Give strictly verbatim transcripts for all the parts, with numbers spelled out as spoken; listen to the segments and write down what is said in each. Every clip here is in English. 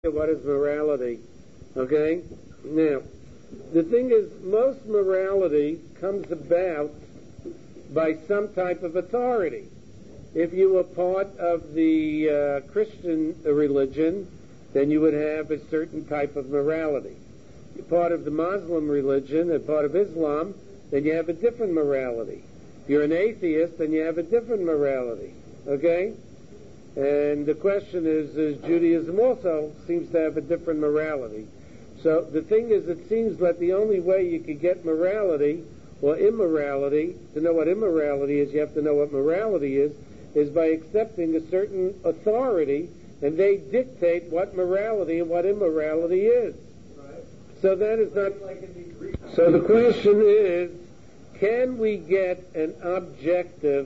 What is morality? Okay? Now, the thing is, most morality comes about by some type of authority. If you were part of the uh, Christian religion, then you would have a certain type of morality. If you're part of the Muslim religion and part of Islam, then you have a different morality. If you're an atheist, then you have a different morality. Okay? And the question is, is Judaism also seems to have a different morality. So the thing is, it seems that the only way you could get morality or immorality, to know what immorality is, you have to know what morality is, is by accepting a certain authority, and they dictate what morality and what immorality is. Right. So that is not... So the question is, can we get an objective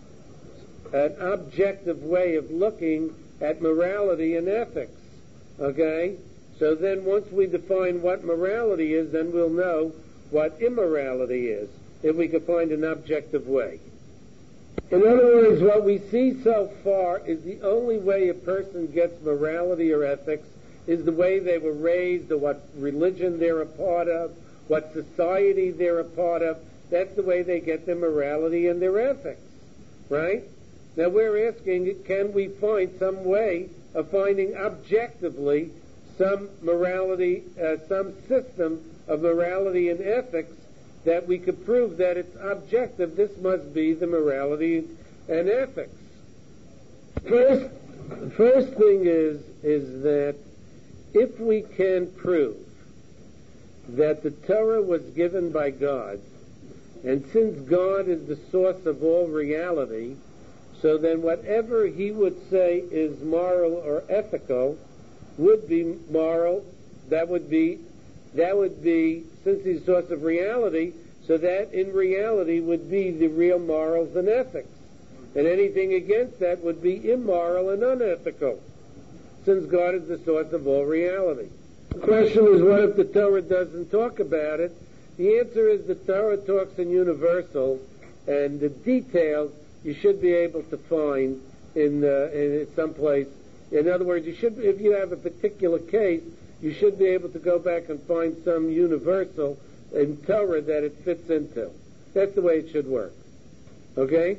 an objective way of looking at morality and ethics, okay? So then once we define what morality is, then we'll know what immorality is, if we could find an objective way. In other words, what we see so far is the only way a person gets morality or ethics is the way they were raised, or what religion they're a part of, what society they're a part of. That's the way they get their morality and their ethics, right? Now we're asking, can we find some way of finding objectively some morality, uh, some system of morality and ethics that we could prove that it's objective? This must be the morality and ethics. First, first thing is, is that if we can prove that the Torah was given by God, and since God is the source of all reality, so then whatever he would say is moral or ethical would be moral. That would be, that would be, since he's the source of reality, so that in reality would be the real morals and ethics. And anything against that would be immoral and unethical, since God is the source of all reality. The question is, what if the Torah doesn't talk about it? The answer is the Torah talks in universals, and the details you should be able to find in, uh, in some place. In other words, you should, if you have a particular case, you should be able to go back and find some universal in Torah that it fits into. That's the way it should work. Okay?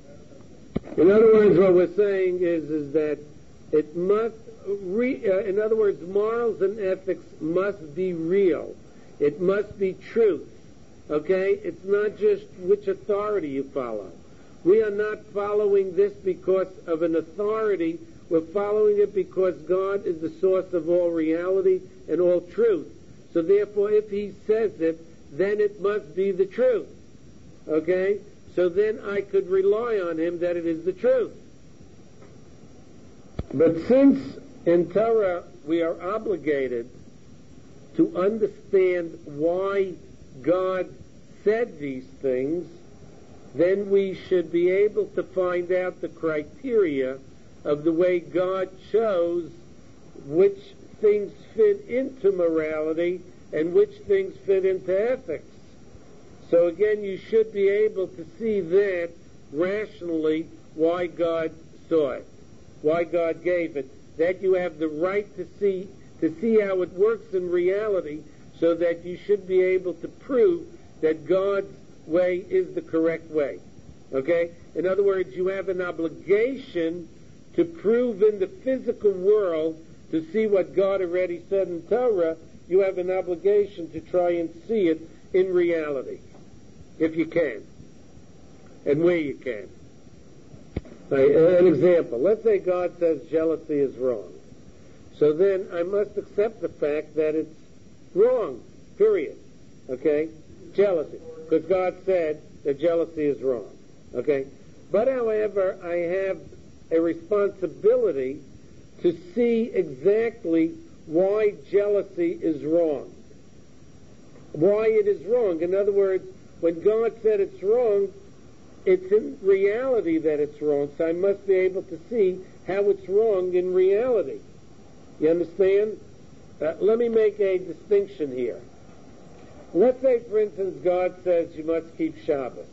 In other words, what we're saying is, is that it must, re, uh, in other words, morals and ethics must be real. It must be truth. Okay? It's not just which authority you follow. We are not following this because of an authority. We're following it because God is the source of all reality and all truth. So therefore, if he says it, then it must be the truth. Okay? So then I could rely on him that it is the truth. But since in Torah we are obligated to understand why God said these things, then we should be able to find out the criteria of the way God chose which things fit into morality and which things fit into ethics. So again, you should be able to see that rationally why God saw it, why God gave it, that you have the right to see to see how it works in reality, so that you should be able to prove that God's way is the correct way. Okay? In other words, you have an obligation to prove in the physical world, to see what God already said in Torah. You have an obligation to try and see it in reality, if you can, and where you can. Right, an example. Let's say God says jealousy is wrong. So then I must accept the fact that it's wrong, period. Okay? Jealousy. Because God said that jealousy is wrong. Okay? But however, I have a responsibility to see exactly why jealousy is wrong. Why it is wrong. In other words, when God said it's wrong, it's in reality that it's wrong. So I must be able to see how it's wrong in reality. You understand? Uh, let me make a distinction here. Let's say, for instance, God says you must keep Shabbos.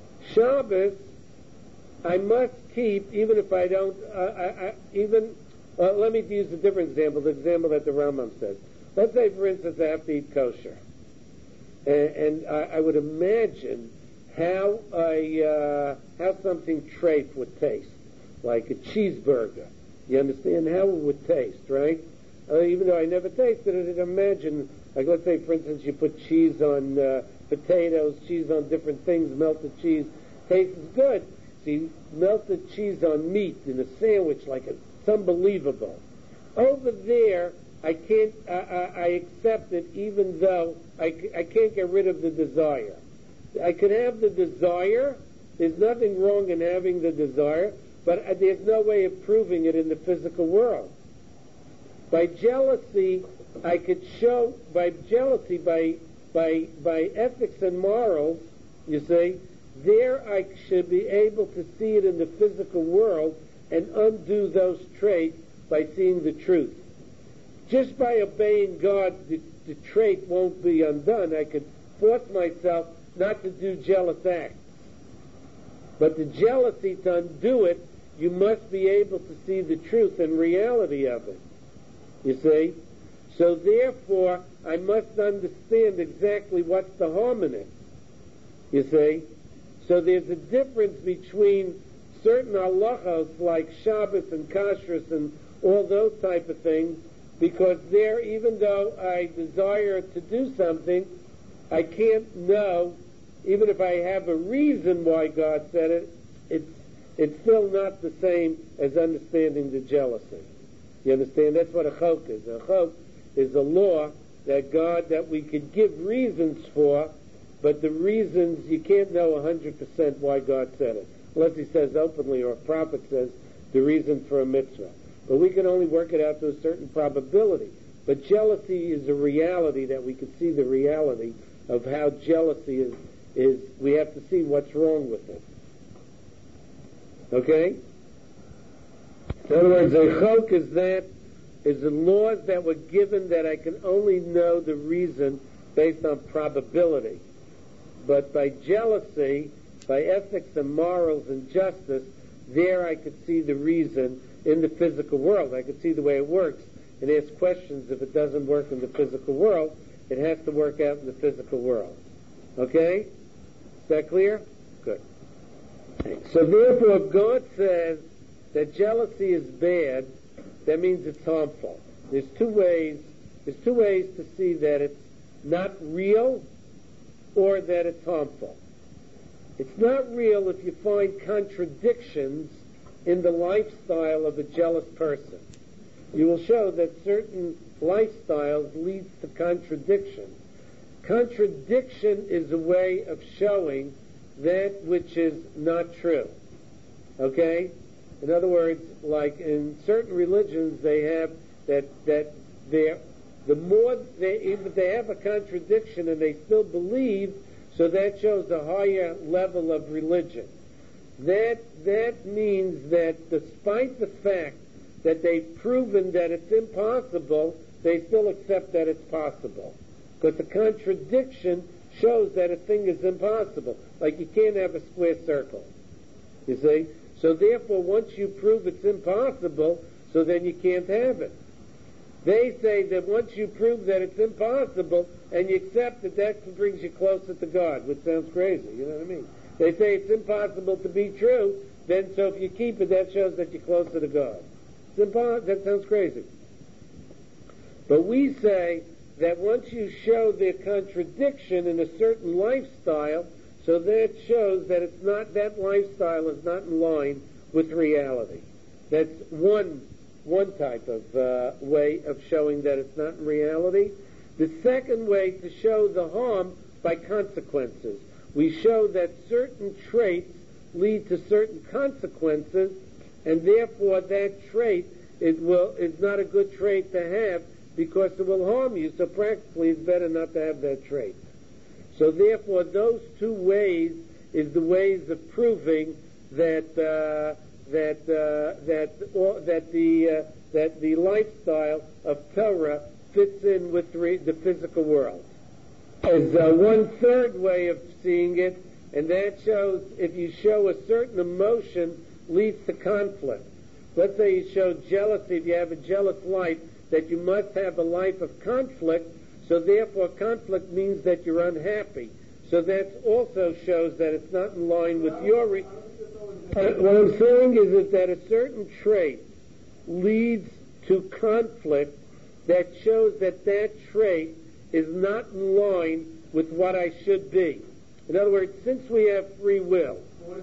Shabbos, I must keep, even if I don't, uh, I, I, even Uh, let me use a different example, the example that the Rambam says. Let's say, for instance, I have to eat kosher. And, and I, I would imagine how a, uh, how something treif would taste, like a cheeseburger. You understand how it would taste, right? Uh, even though I never tasted it, I'd imagine, like let's say, for instance, you put cheese on uh, potatoes, cheese on different things, melted cheese, tastes good. See, melted cheese on meat in a sandwich, like a, it's unbelievable. Over there, I can't, I, I, I accept it even though I, I can't get rid of the desire. I could have the desire, there's nothing wrong in having the desire, but there's no way of proving it in the physical world. By jealousy, I could show, by jealousy, by, by, by ethics and morals, you see, there I should be able to see it in the physical world and undo those traits by seeing the truth. Just by obeying God, the, the trait won't be undone. I could force myself not to do jealous acts. But the jealousy, to undo it, you must be able to see the truth and reality of it. You see? So therefore, I must understand exactly what's the harm in it. You see? So there's a difference between certain halachos like Shabbos and Kashrus and all those type of things, because there, even though I desire to do something, I can't know, even if I have a reason why God said it, it's, it's still not the same as understanding the jealousy. You understand? That's what a chok is. A chok is a law that God, that we could give reasons for, but the reasons, you can't know one hundred percent why God said it, unless he says openly, or a prophet says the reason for a mitzvah. But we can only work it out to a certain probability. But jealousy is a reality that we can see the reality of how jealousy is, is we have to see what's wrong with it. Okay? In other words, a chok is that, is the laws that were given that I can only know the reason based on probability. But by jealousy, by ethics and morals and justice, there I could see the reason in the physical world. I could see the way it works and ask questions. If it doesn't work in the physical world, it has to work out in the physical world. Okay? Is that clear? Good. So therefore, if God says that jealousy is bad, that means it's harmful. There's two ways, there's two ways to see that it's not real or that it's harmful. It's not real if you find contradictions in the lifestyle of a jealous person. You will show that certain lifestyles leads to contradiction. Contradiction is a way of showing that which is not true. Okay? In other words, like in certain religions, they have that that they're the more they, if they have a contradiction and they still believe, so that shows a higher level of religion. That that means that despite the fact that they've proven that it's impossible, they still accept that it's possible. Because the contradiction shows that a thing is impossible. Like you can't have a square circle. You see? So therefore, once you prove it's impossible, so then you can't have it. They say that once you prove that it's impossible and you accept it, that brings you closer to God, which sounds crazy, you know what I mean? They say it's impossible to be true, then so if you keep it, that shows that you're closer to God. It's impo- that sounds crazy. But we say that once you show the contradiction in a certain lifestyle, so that shows that it's not, that lifestyle is not in line with reality. That's one one type of uh, way of showing that it's not in reality. The second way to show the harm by consequences. We show that certain traits lead to certain consequences, and therefore that trait is, will, is not a good trait to have because it will harm you, so practically it's better not to have that trait. So therefore those two ways is the ways of proving that uh, that uh, that or, that the uh, that the lifestyle of Torah fits in with re- the physical world. There's uh, one third way of seeing it, and that shows if you show a certain emotion leads to conflict. let's say you show jealousy, if you have a jealous life, that you must have a life of conflict, so therefore conflict means that you're unhappy. So that also shows that it's not in line with your... Re- uh, what I'm saying is that, that a certain trait leads to conflict that shows that that trait is not in line with what I should be. In other words, since we have free will,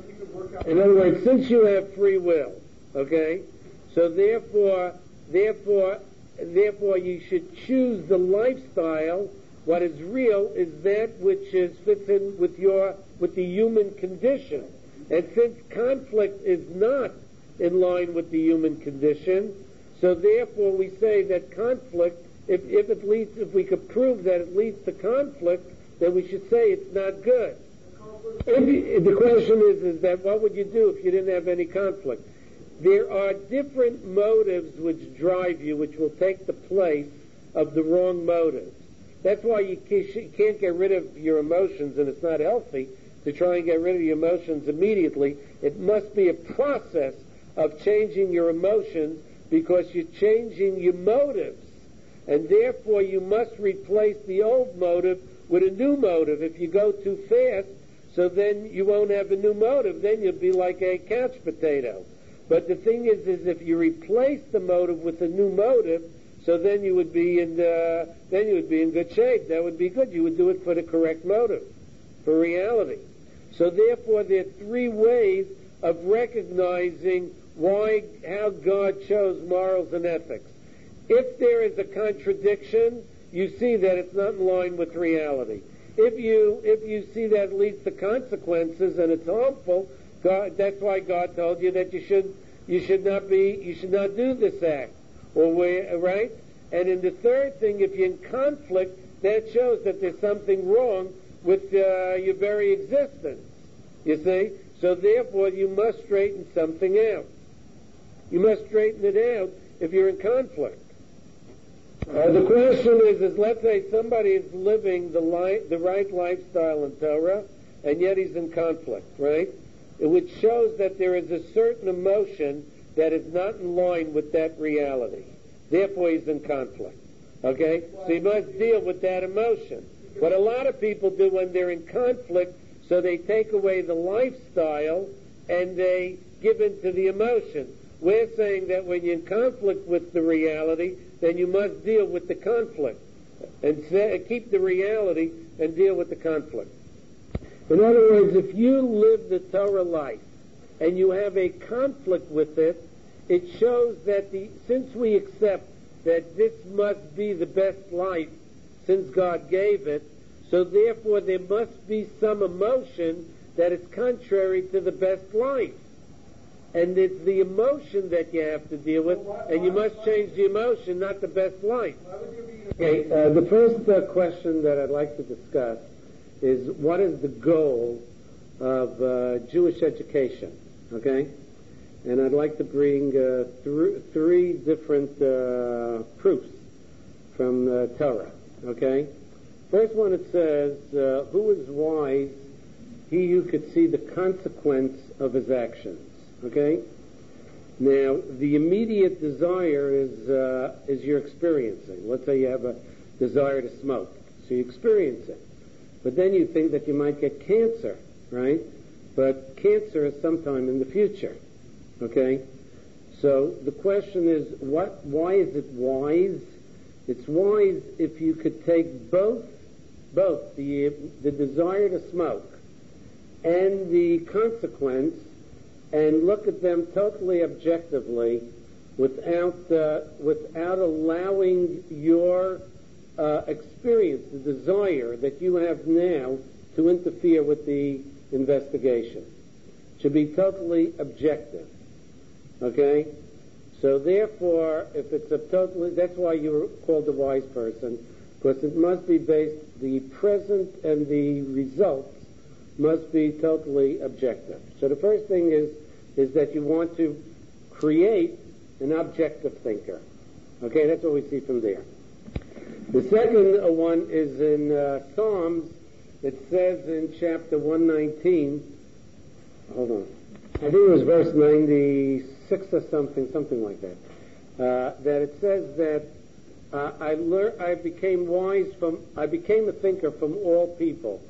in other words, since you have free will, okay, so therefore, therefore, therefore you should choose the lifestyle. What is real is that which is fits in with your with the human condition. And since conflict is not in line with the human condition, so therefore we say that conflict, if, if it leads, if we could prove that it leads to conflict, then we should say it's not good. If you, the question is, is that what would you do if you didn't have any conflict? There are different motives which drive you, which will take the place of the wrong motives. That's why you can't get rid of your emotions, and it's not healthy to try and get rid of your emotions immediately. It must be a process of changing your emotions, because you're changing your motives. And therefore you must replace the old motive with a new motive. If you go too fast, so then you won't have a new motive. Then you'll be like a couch potato. But the thing is, is if you replace the motive with a new motive, so then you would be in uh, then you would be in good shape. That would be good. You would do it for the correct motive, for reality. So therefore, there are three ways of recognizing why, how God chose morals and ethics. If there is a contradiction, you see that it's not in line with reality. If you if you see that it leads to consequences and it's harmful, God, that's why God told you that you should you should not be you should not do this act, or where, right? And in the third thing, if you're in conflict, that shows that there's something wrong with uh, your very existence. You see, so therefore you must straighten something out. You must straighten it out if you're in conflict. Uh, the question is, is let's say somebody is living the li- the right lifestyle in Torah, and yet he's in conflict, right? Which shows that there is a certain emotion that is not in line with that reality. Therefore, he's in conflict. Okay? So you must deal with that emotion. What a lot of people do when they're in conflict, so they take away the lifestyle and they give in to the emotion. We're saying that when you're in conflict with the reality, then you must deal with the conflict and say, keep the reality and deal with the conflict. In other words, if you live the Torah life and you have a conflict with it, it shows that the since we accept that this must be the best life since God gave it, so therefore there must be some emotion that is contrary to the best life. And it's the emotion that you have to deal with, and you must change the emotion, not the best life. Okay, uh, the first uh, question that I'd like to discuss is, what is the goal of uh, Jewish education? Okay? And I'd like to bring uh, th- three different uh, proofs from uh, Torah. Okay? First one, it says, uh, who is wise? He who could see the consequence of his actions. Okay? Now, the immediate desire is uh, is you're experiencing. Let's say you have a desire to smoke, so you experience it. But then you think that you might get cancer, right? But cancer is sometime in the future. Okay? So the question is, what? Why is it wise? It's wise if you could take both, both the the desire to smoke and the consequence, and look at them totally objectively, without uh, without allowing your uh, experience, the desire that you have now, to interfere with the investigation. It should be totally objective. Okay? So therefore, if it's a totally, that's why you're called a wise person, because it must be based, the present and the results must be totally objective. So the first thing is is that you want to create an objective thinker. Okay, that's what we see from there. The second one is in uh, Psalms. It says in chapter one nineteen, hold on, I think it was verse ninety-six or something, something like that, uh, that it says that uh, I learned, I became wise from, I became a thinker from all people.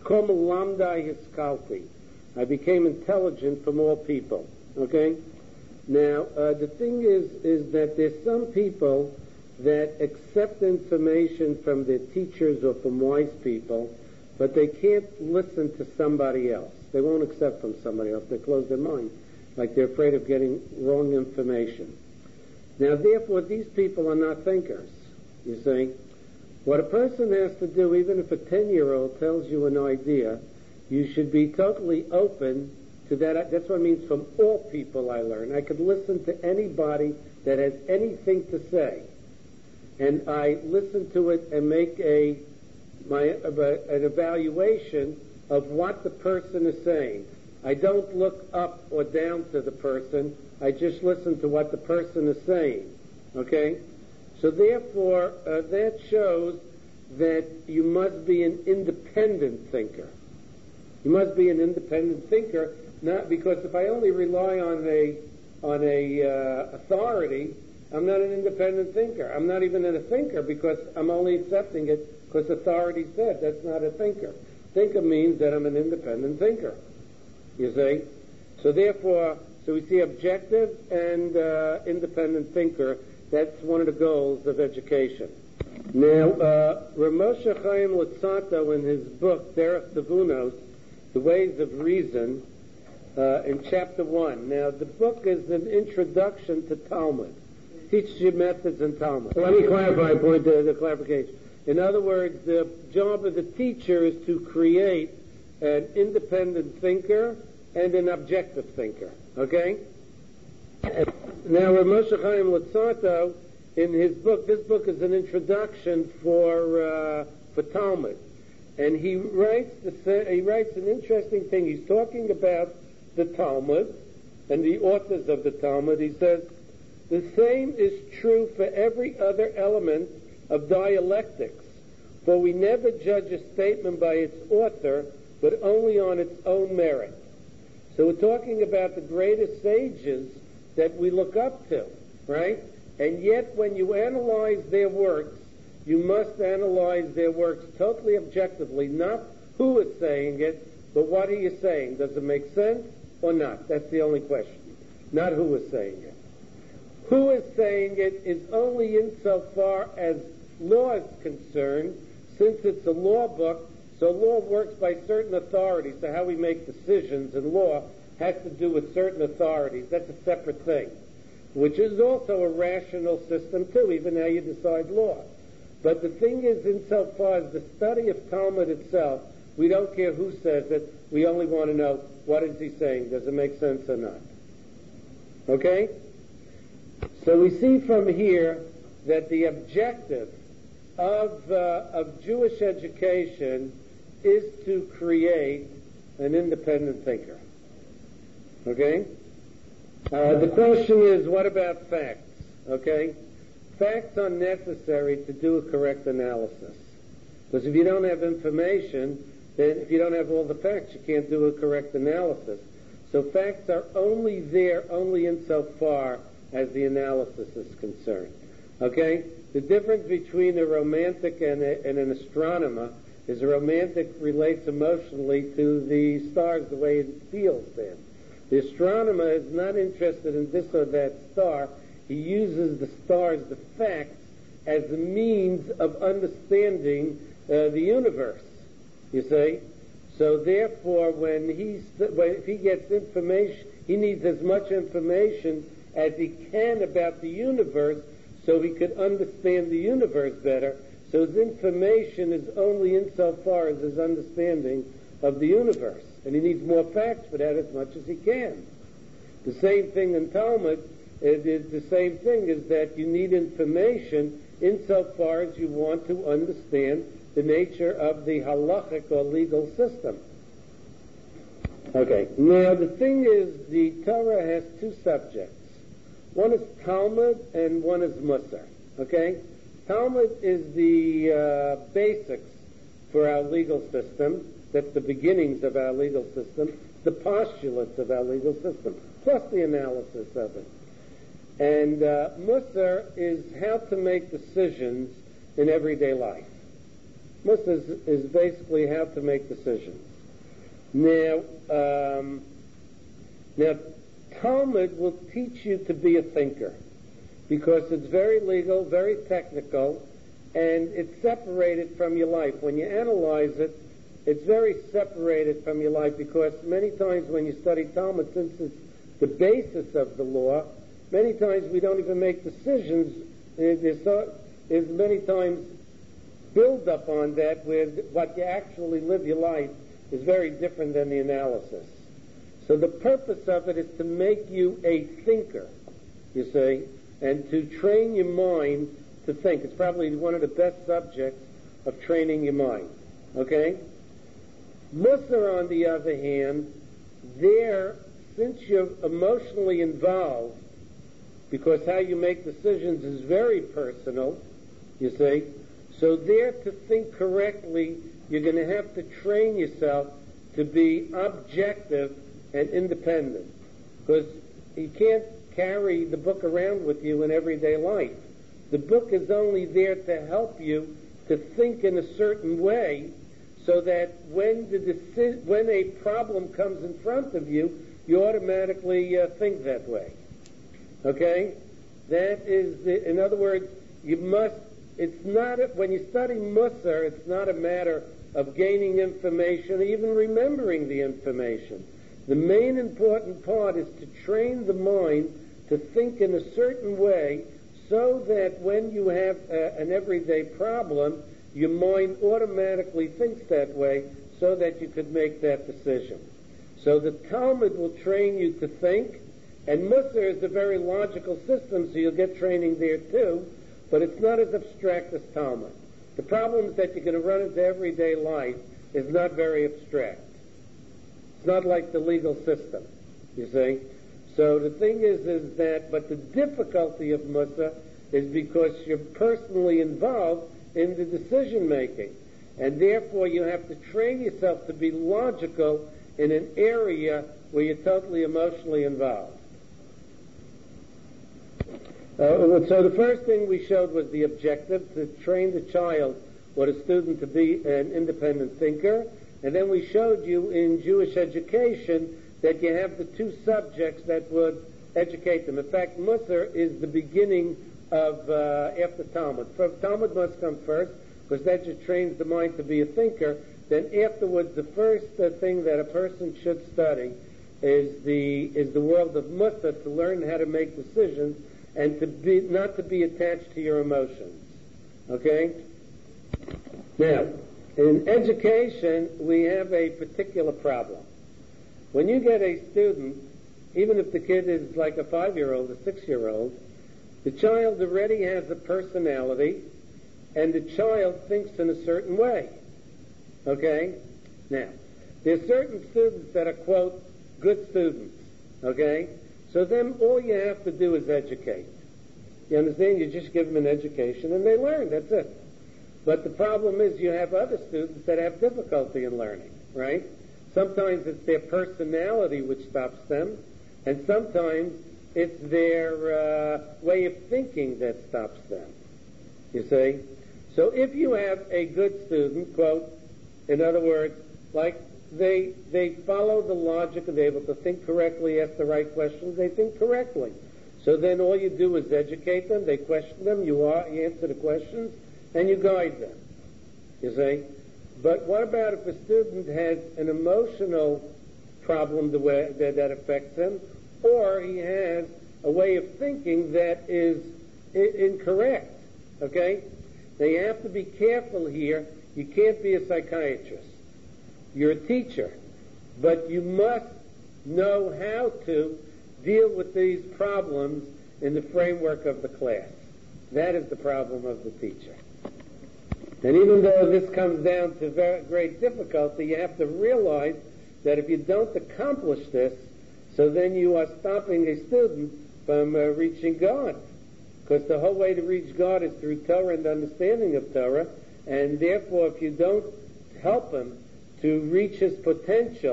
I became intelligent from all people. Okay? Now, uh, the thing is, is that there's some people that accept information from their teachers or from wise people, but they can't listen to somebody else. They won't accept from somebody else. They close their mind, like they're afraid of getting wrong information. Now, therefore, these people are not thinkers, you see. What a person has to do, even if a ten-year-old tells you an idea, you should be totally open to that. That's what it means from all people I learn. I could listen to anybody that has anything to say, and I listen to it and make a my an evaluation of what the person is saying. I don't look up or down to the person. I just listen to what the person is saying. Okay? So therefore, uh, that shows that you must be an independent thinker. You must be an independent thinker, not because if I only rely on a on a uh, authority, I'm not an independent thinker. I'm not even a thinker because I'm only accepting it because authority said. That's not a thinker. Thinker means that I'm an independent thinker. You see? So therefore, so we see objective and uh, independent thinker. That's one of the goals of education. Now, uh, Rav Moshe Chaim Luzzatto, in his book, Derech Tavunos, The Ways of Reason, uh, in chapter one. Now, the book is an introduction to Talmud. Teaches you methods in Talmud. Let me clarify a point, uh, the clarification. In other words, the job of the teacher is to create an independent thinker and an objective thinker. Okay? Now, Rav Moshe Chaim Luzzatto, in his book, this book is an introduction for uh, for Talmud, and he writes the, he writes an interesting thing. He's talking about the Talmud and the authors of the Talmud. He says the same is true for every other element of dialectics, for we never judge a statement by its author, but only on its own merit. So we're talking about the greatest sages that we look up to, right? And yet when you analyze their works, you must analyze their works totally objectively, not who is saying it, but what he is saying. Does it make sense or not? That's the only question. Not who is saying it. Who is saying it is only insofar as law is concerned, since it's a law book, so law works by certain authorities. So how we make decisions in law has to do with certain authorities. That's a separate thing, which is also a rational system too, even how you decide law. But the thing is, insofar as the study of Talmud itself, we don't care who says it, we only want to know what is he saying, does it make sense or not. Okay? So we see from here that the objective of, uh, of Jewish education is to create an independent thinker. Okay? Uh, the question is, what about facts? Okay? Facts are necessary to do a correct analysis. Because if you don't have information, then if you don't have all the facts, you can't do a correct analysis. So facts are only there, only insofar as the analysis is concerned. Okay? The difference between a romantic and, a, and an astronomer is a romantic relates emotionally to the stars the way it feels them. The astronomer is not interested in this or that star. He uses the stars, the facts, as a means of understanding uh, the universe, you see. So therefore, when, he's, when if he gets information, he needs as much information as he can about the universe so he could understand the universe better. So his information is only insofar as his understanding of the universe. And he needs more facts for that as much as he can. The same thing in Talmud, it is the same thing, is that you need information insofar as you want to understand the nature of the halachic or legal system. Okay, now the thing is, the Torah has two subjects. One is Talmud and one is Musar. Okay? Talmud is the uh, basics for our legal system. That's the beginnings of our legal system. the postulates of our legal system, plus the analysis of it. And uh, Musar is how to make decisions in everyday life. Musar is, is basically how to make decisions. Now, um, now, Talmud will teach you to be a thinker because it's very legal, very technical, and it's separated from your life. When you analyze it, it's very separated from your life because many times when you study Talmud, since it's the basis of the law, many times we don't even make decisions. There's, so, there's many times build up on that where what you actually live your life is very different than the analysis. So the purpose of it is to make you a thinker, you see, and to train your mind to think. It's probably one of the best subjects of training your mind, okay? Musar, on the other hand, there, since you're emotionally involved, because how you make decisions is very personal, you see, so there to think correctly, you're going to have to train yourself to be objective and independent, because you can't carry the book around with you in everyday life. The book is only there to help you to think in a certain way so that when the deci- when a problem comes in front of you, you automatically uh, think that way. Okay? That is, the, in other words, you must, it's not, a, when you study Musar, it's not a matter of gaining information, even remembering the information. The main important part is to train the mind to think in a certain way so that when you have a, an everyday problem, your mind automatically thinks that way so that you could make that decision. So the Talmud will train you to think, and Musar is a very logical system, so you'll get training there too, but it's not as abstract as Talmud. The problems that you're going to run into everyday life is not very abstract. It's not like the legal system, you see. So the thing is, is that, but the difficulty of Musar is because you're personally involved in the decision making, and therefore you have to train yourself to be logical in an area where you're totally emotionally involved. Uh, so the first thing we showed was the objective, to train the child or the student to be an independent thinker. And then we showed you in Jewish education that you have the two subjects that would educate them. In fact, Musar is the beginning of, uh, after Talmud. Talmud must come first, because that just trains the mind to be a thinker. Then afterwards, the first uh, thing that a person should study is the is the world of Musar, to learn how to make decisions and to be not to be attached to your emotions. Okay? Now, in education, we have a particular problem. When you get a student, even if the kid is like a five-year-old, a six-year-old, the child already has a personality, and the child thinks in a certain way. Okay? Now, there are certain students that are, quote, good students. Okay? So then all you have to do is educate. You understand? You just give them an education and they learn. That's it. But the problem is you have other students that have difficulty in learning, right? Sometimes it's their personality which stops them, and sometimes it's their uh, way of thinking that stops them. You see? So if you have a good student, quote, in other words, like they they follow the logic and they're able to think correctly, ask the right questions, they think correctly. So then all you do is educate them, they question them, you, are, you answer the questions, and you guide them. You see? But what about if a student has an emotional problem the way, that, that affects him, or he has a way of thinking that is I- incorrect? Okay? Now you have to be careful here. You can't be a psychiatrist. You're a teacher. But you must know how to deal with these problems in the framework of the class. That is the problem of the teacher. And even though this comes down to very great difficulty, you have to realize that if you don't accomplish this, so then you are stopping a student from uh, reaching God. Because the whole way to reach God is through Torah and understanding of Torah, and therefore if you don't help him to reach his potential,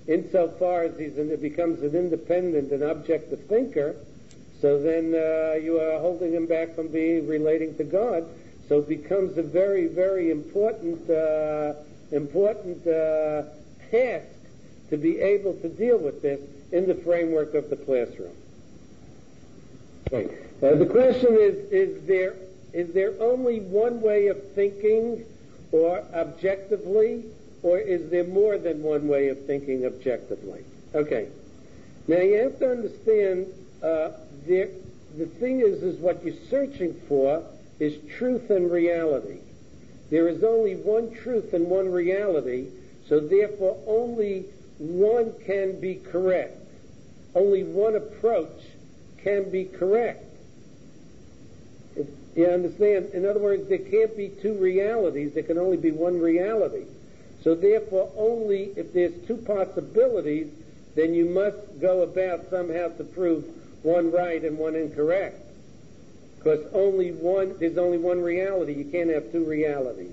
insofar as he becomes an independent and objective thinker, so then uh, you are holding him back from being relating to God. So it becomes a very, very important, uh, important uh, task to be able to deal with this in the framework of the classroom. Okay. Uh, the question is: Is there is there only one way of thinking, or objectively, or is there more than one way of thinking objectively? Okay. Now you have to understand. Uh, there, the thing is, is what you're searching for is truth and reality. There is only one truth and one reality, so therefore only one can be correct. Only one approach can be correct. If you understand? In other words, there can't be two realities. There can only be one reality. So therefore, only if there's two possibilities, then you must go about somehow to prove one right and one incorrect. Because only one, there's only one reality. You can't have two realities.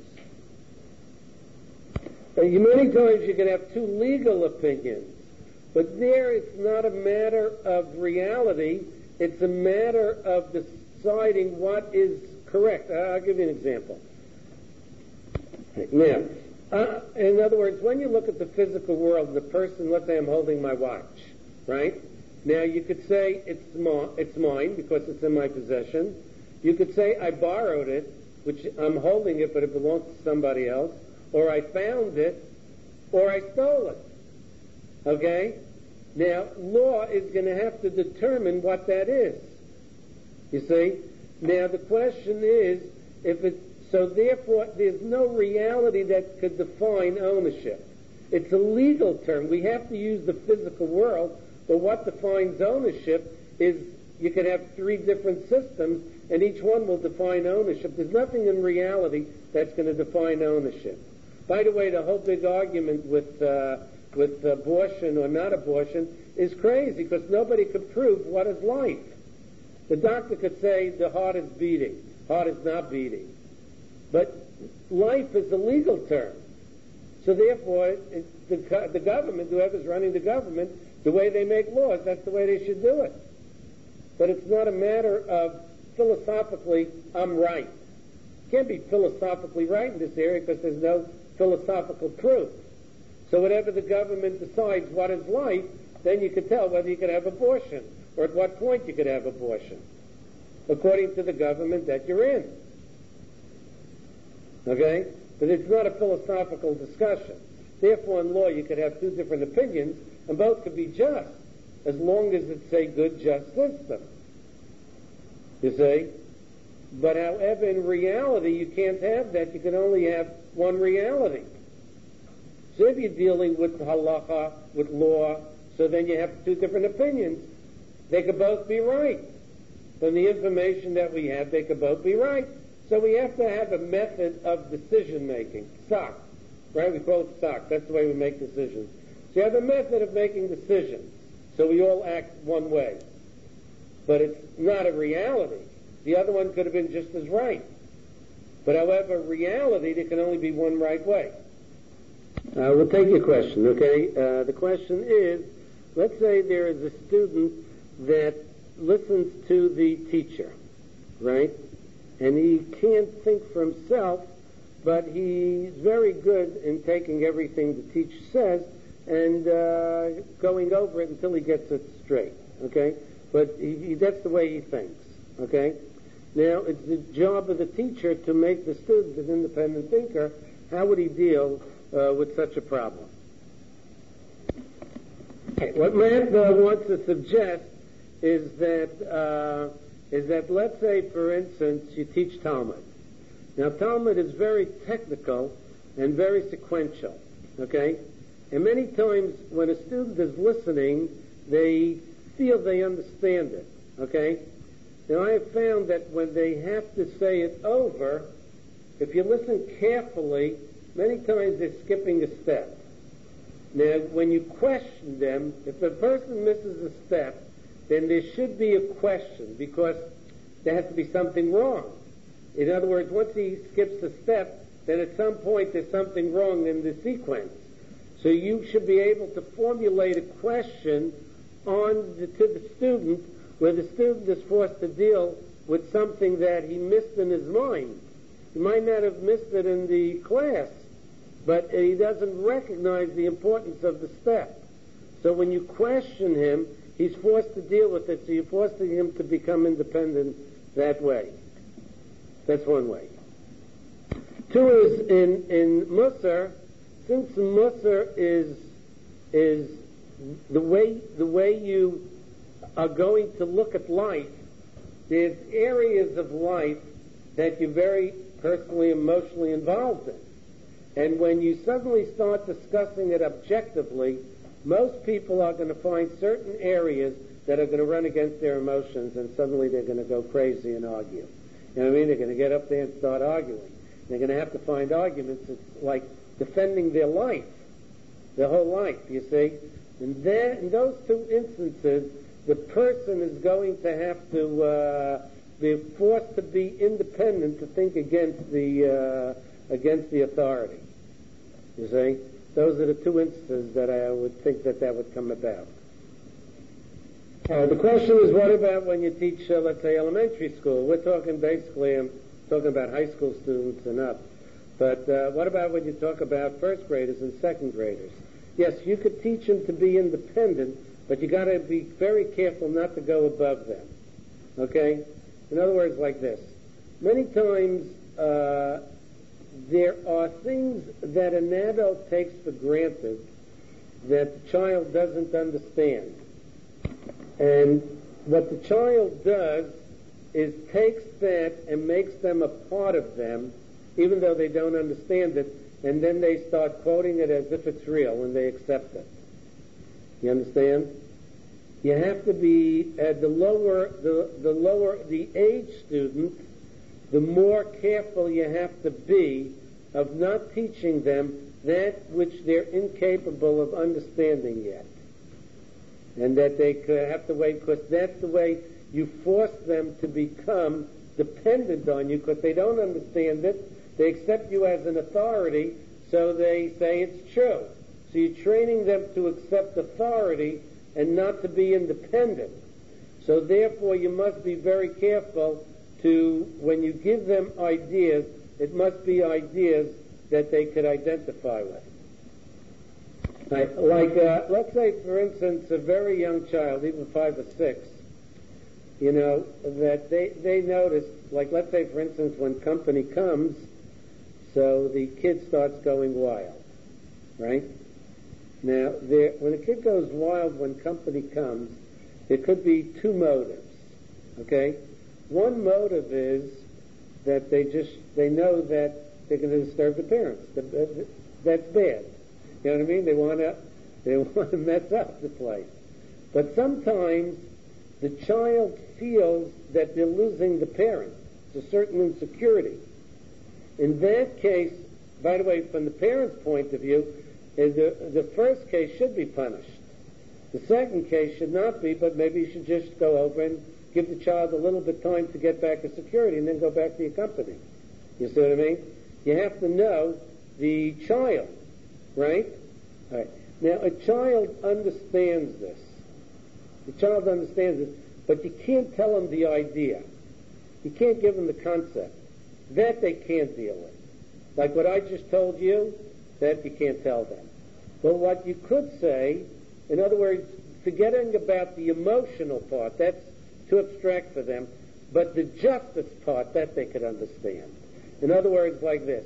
And you, many times you can have two legal opinions, but there it's not a matter of reality. It's a matter of deciding what is correct. I'll give you an example. Now, uh, in other words, when you look at the physical world, the person, let's say I'm holding my watch, right? Now, you could say it's, mo- it's mine because it's in my possession. You could say I borrowed it, which I'm holding it, but it belongs to somebody else. Or I found it, or I stole it. Okay? Now, law is going to have to determine what that is. You see? Now, the question is, if it's, so therefore, there's no reality that could define ownership. It's a legal term. We have to use the physical world. But what defines ownership is you could have three different systems, and each one will define ownership. There's nothing in reality that's going to define ownership. By the way, the whole big argument with uh, with abortion or not abortion is crazy because nobody could prove what is life. The doctor could say the heart is beating, heart is not beating. But life is a legal term. So therefore, it, the, the government, whoever's running the government, the way they make laws, that's the way they should do it. But it's not a matter of philosophically, I'm right. You can't be philosophically right in this area because there's no philosophical proof. So whatever the government decides what is life, then you can tell whether you could have abortion or at what point you could have abortion, according to the government that you're in. Okay? But it's not a philosophical discussion. Therefore, in law, you could have two different opinions, and both could be just, as long as it's a good, just system. You see? But however, in reality, you can't have that. You can only have one reality. So if you're dealing with halacha, with law, so then you have two different opinions. They could both be right. From the information that we have, they could both be right. So we have to have a method of decision-making. Sock. Right? We call it sock. That's the way we make decisions. So you have a method of making decisions. So we all act one way. But it's not a reality. The other one could have been just as right. But however, reality, there can only be one right way. Uh, we'll take your question, okay? Uh, the question is, let's say there is a student that listens to the teacher, right? And he can't think for himself, but he's very good in taking everything the teacher says and uh, going over it until he gets it straight, okay? But he, he, that's the way he thinks, okay? Now, it's the job of the teacher to make the student an independent thinker. How would he deal uh, with such a problem? Okay. What Matt uh, wants to suggest is that, uh, is that, let's say, for instance, you teach Talmud. Now, Talmud is very technical and very sequential, okay? And many times when a student is listening, they feel they understand it, okay? Now, I have found that when they have to say it over, if you listen carefully, many times they're skipping a step. Now, when you question them, if the person misses a step, then there should be a question because there has to be something wrong. In other words, once he skips a step, then at some point there's something wrong in the sequence. So you should be able to formulate a question on the, to the student where the student is forced to deal with something that he missed in his mind. He might not have missed it in the class, but he doesn't recognize the importance of the step. So when you question him, he's forced to deal with it, so you're forcing him to become independent that way. That's one way. Two is in, in Musar, since Musar is is the way the way you are going to look at life, there's areas of life that you're very personally, emotionally involved in. And when you suddenly start discussing it objectively, most people are going to find certain areas that are going to run against their emotions, and suddenly they're going to go crazy and argue. You know what I mean? They're going to get up there and start arguing. They're going to have to find arguments. It's like defending their life, their whole life, you see. And there, in those two instances, the person is going to have to uh, be forced to be independent to think against the uh, against the authority. You see, those are the two instances that I would think that that would come about. Uh, the question is, what about when you teach, uh, let's say, elementary school? We're talking basically, I'm talking about high school students and up. But uh, what about when you talk about first graders and second graders? Yes, you could teach them to be independent, but you got to be very careful not to go above them. Okay? In other words, like this. Many times uh, there are things that an adult takes for granted that the child doesn't understand. And what the child does is takes that and makes them a part of them, even though they don't understand it, and then they start quoting it as if it's real, and they accept it. You understand? You have to be at the lower, the, the lower, the age student, the more careful you have to be of not teaching them that which they're incapable of understanding yet. And that they have to wait, because that's the way you force them to become dependent on you, because they don't understand it. They accept you as an authority, so they say it's true. So you're training them to accept authority and not to be independent. So therefore you must be very careful to, when you give them ideas, it must be ideas that they could identify with. Like, like uh, let's say, for instance, a very young child, even five or six, you know, that they, they notice, like let's say, for instance, when company comes, so the kid starts going wild, right? Now, there, when a kid goes wild when company comes, there could be two motives, okay? One motive is that they just, they know that they're going to disturb the parents. That's bad. You know what I mean? They want to, they want to mess up the place. But sometimes the child feels that they're losing the parent. It's a certain insecurity. In that case, by the way, from the parent's point of view, is the, the first case should be punished. The second case should not be, but maybe you should just go over and give the child a little bit time to get back to security and then go back to your company. You see what I mean? You have to know the child, right? All right. Now, a child understands this. The child understands this, but you can't tell him the idea. You can't give him the concept. That they can't deal with. Like what I just told you, that you can't tell them. But what you could say, in other words, forgetting about the emotional part, that's too abstract for them, but the justice part, that they could understand. In other words, like this.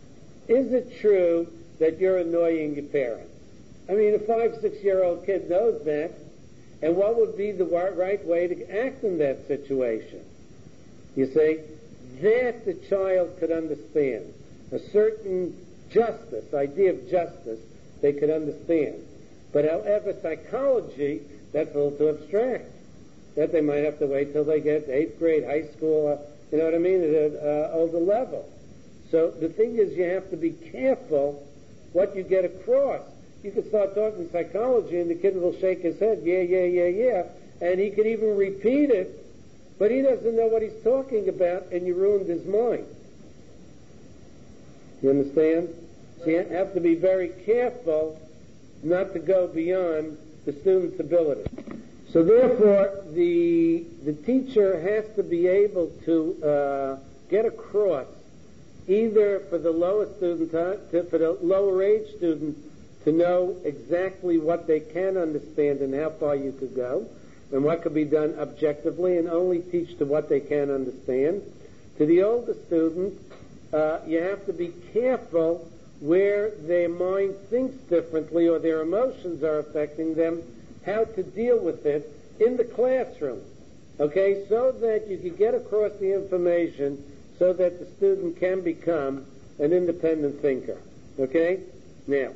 Is it true that you're annoying your parents? I mean, a five, six-year-old kid knows that. And what would be the right way to act in that situation? You see, that the child could understand. A certain justice, idea of justice, they could understand. But however, psychology, that's a little too abstract. That they might have to wait till they get eighth grade, high school, uh, you know what I mean, at an uh, older level. So the thing is, you have to be careful what you get across. You can start talking psychology and the kid will shake his head, yeah, yeah, yeah, yeah, and he could even repeat it, but he doesn't know what he's talking about, and you ruined his mind. You understand? So you have to be very careful not to go beyond the student's ability. So therefore, the the teacher has to be able to uh, get across, either for the lower student, to, for the lower age student, to know exactly what they can understand and how far you could go, and what could be done objectively, and only teach to what they can understand. To the older student, uh, you have to be careful where their mind thinks differently or their emotions are affecting them, how to deal with it in the classroom, okay, so that you can get across the information so that the student can become an independent thinker, okay? Now,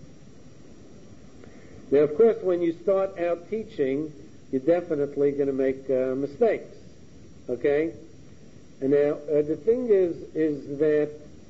now of course, when you start out teaching, you're definitely going to make uh, mistakes, okay? And now, uh, the thing is, is that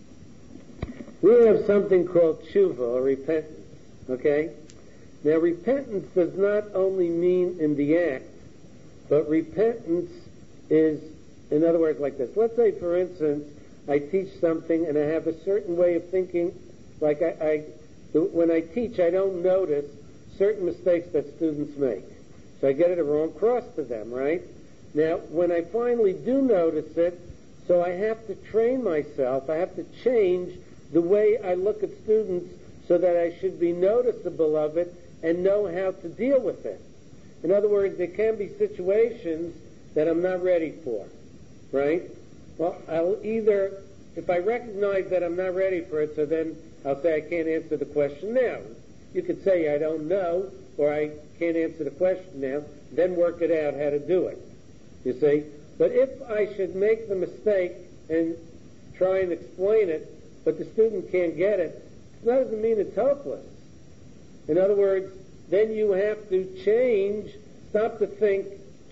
we have something called tshuva, or repentance, okay? Now, repentance does not only mean in the act, but repentance is, in other words, like this. Let's say, for instance, I teach something and I have a certain way of thinking. Like I, I when I teach, I don't notice certain mistakes that students make. So I get it wrong, cross to them, right? Now, when I finally do notice it, so I have to train myself, I have to change the way I look at students so that I should be noticeable of it and know how to deal with it. In other words, there can be situations that I'm not ready for, right? Well, I'll either, if I recognize that I'm not ready for it, so then I'll say I can't answer the question now. You could say I don't know, or I can't answer the question now, then work it out how to do it, you see? But if I should make the mistake and try and explain it, but the student can't get it, that doesn't mean it's hopeless. In other words, then you have to change, stop to think,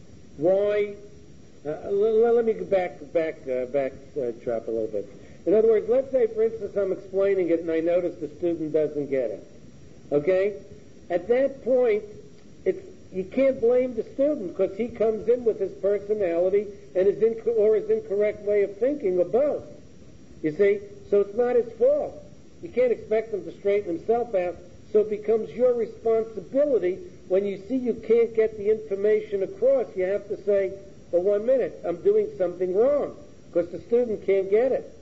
why, uh, let, let me go back, back, uh, back, uh, drop a little bit. In other words, let's say, for instance, I'm explaining it and I notice the student doesn't get it. Okay? At that point, it's, you can't blame the student because he comes in with his personality and his inc- or his incorrect way of thinking, or both. You see? So it's not his fault. You can't expect him to straighten himself out. So it becomes your responsibility when you see you can't get the information across. You have to say, well, one minute, I'm doing something wrong because the student can't get it.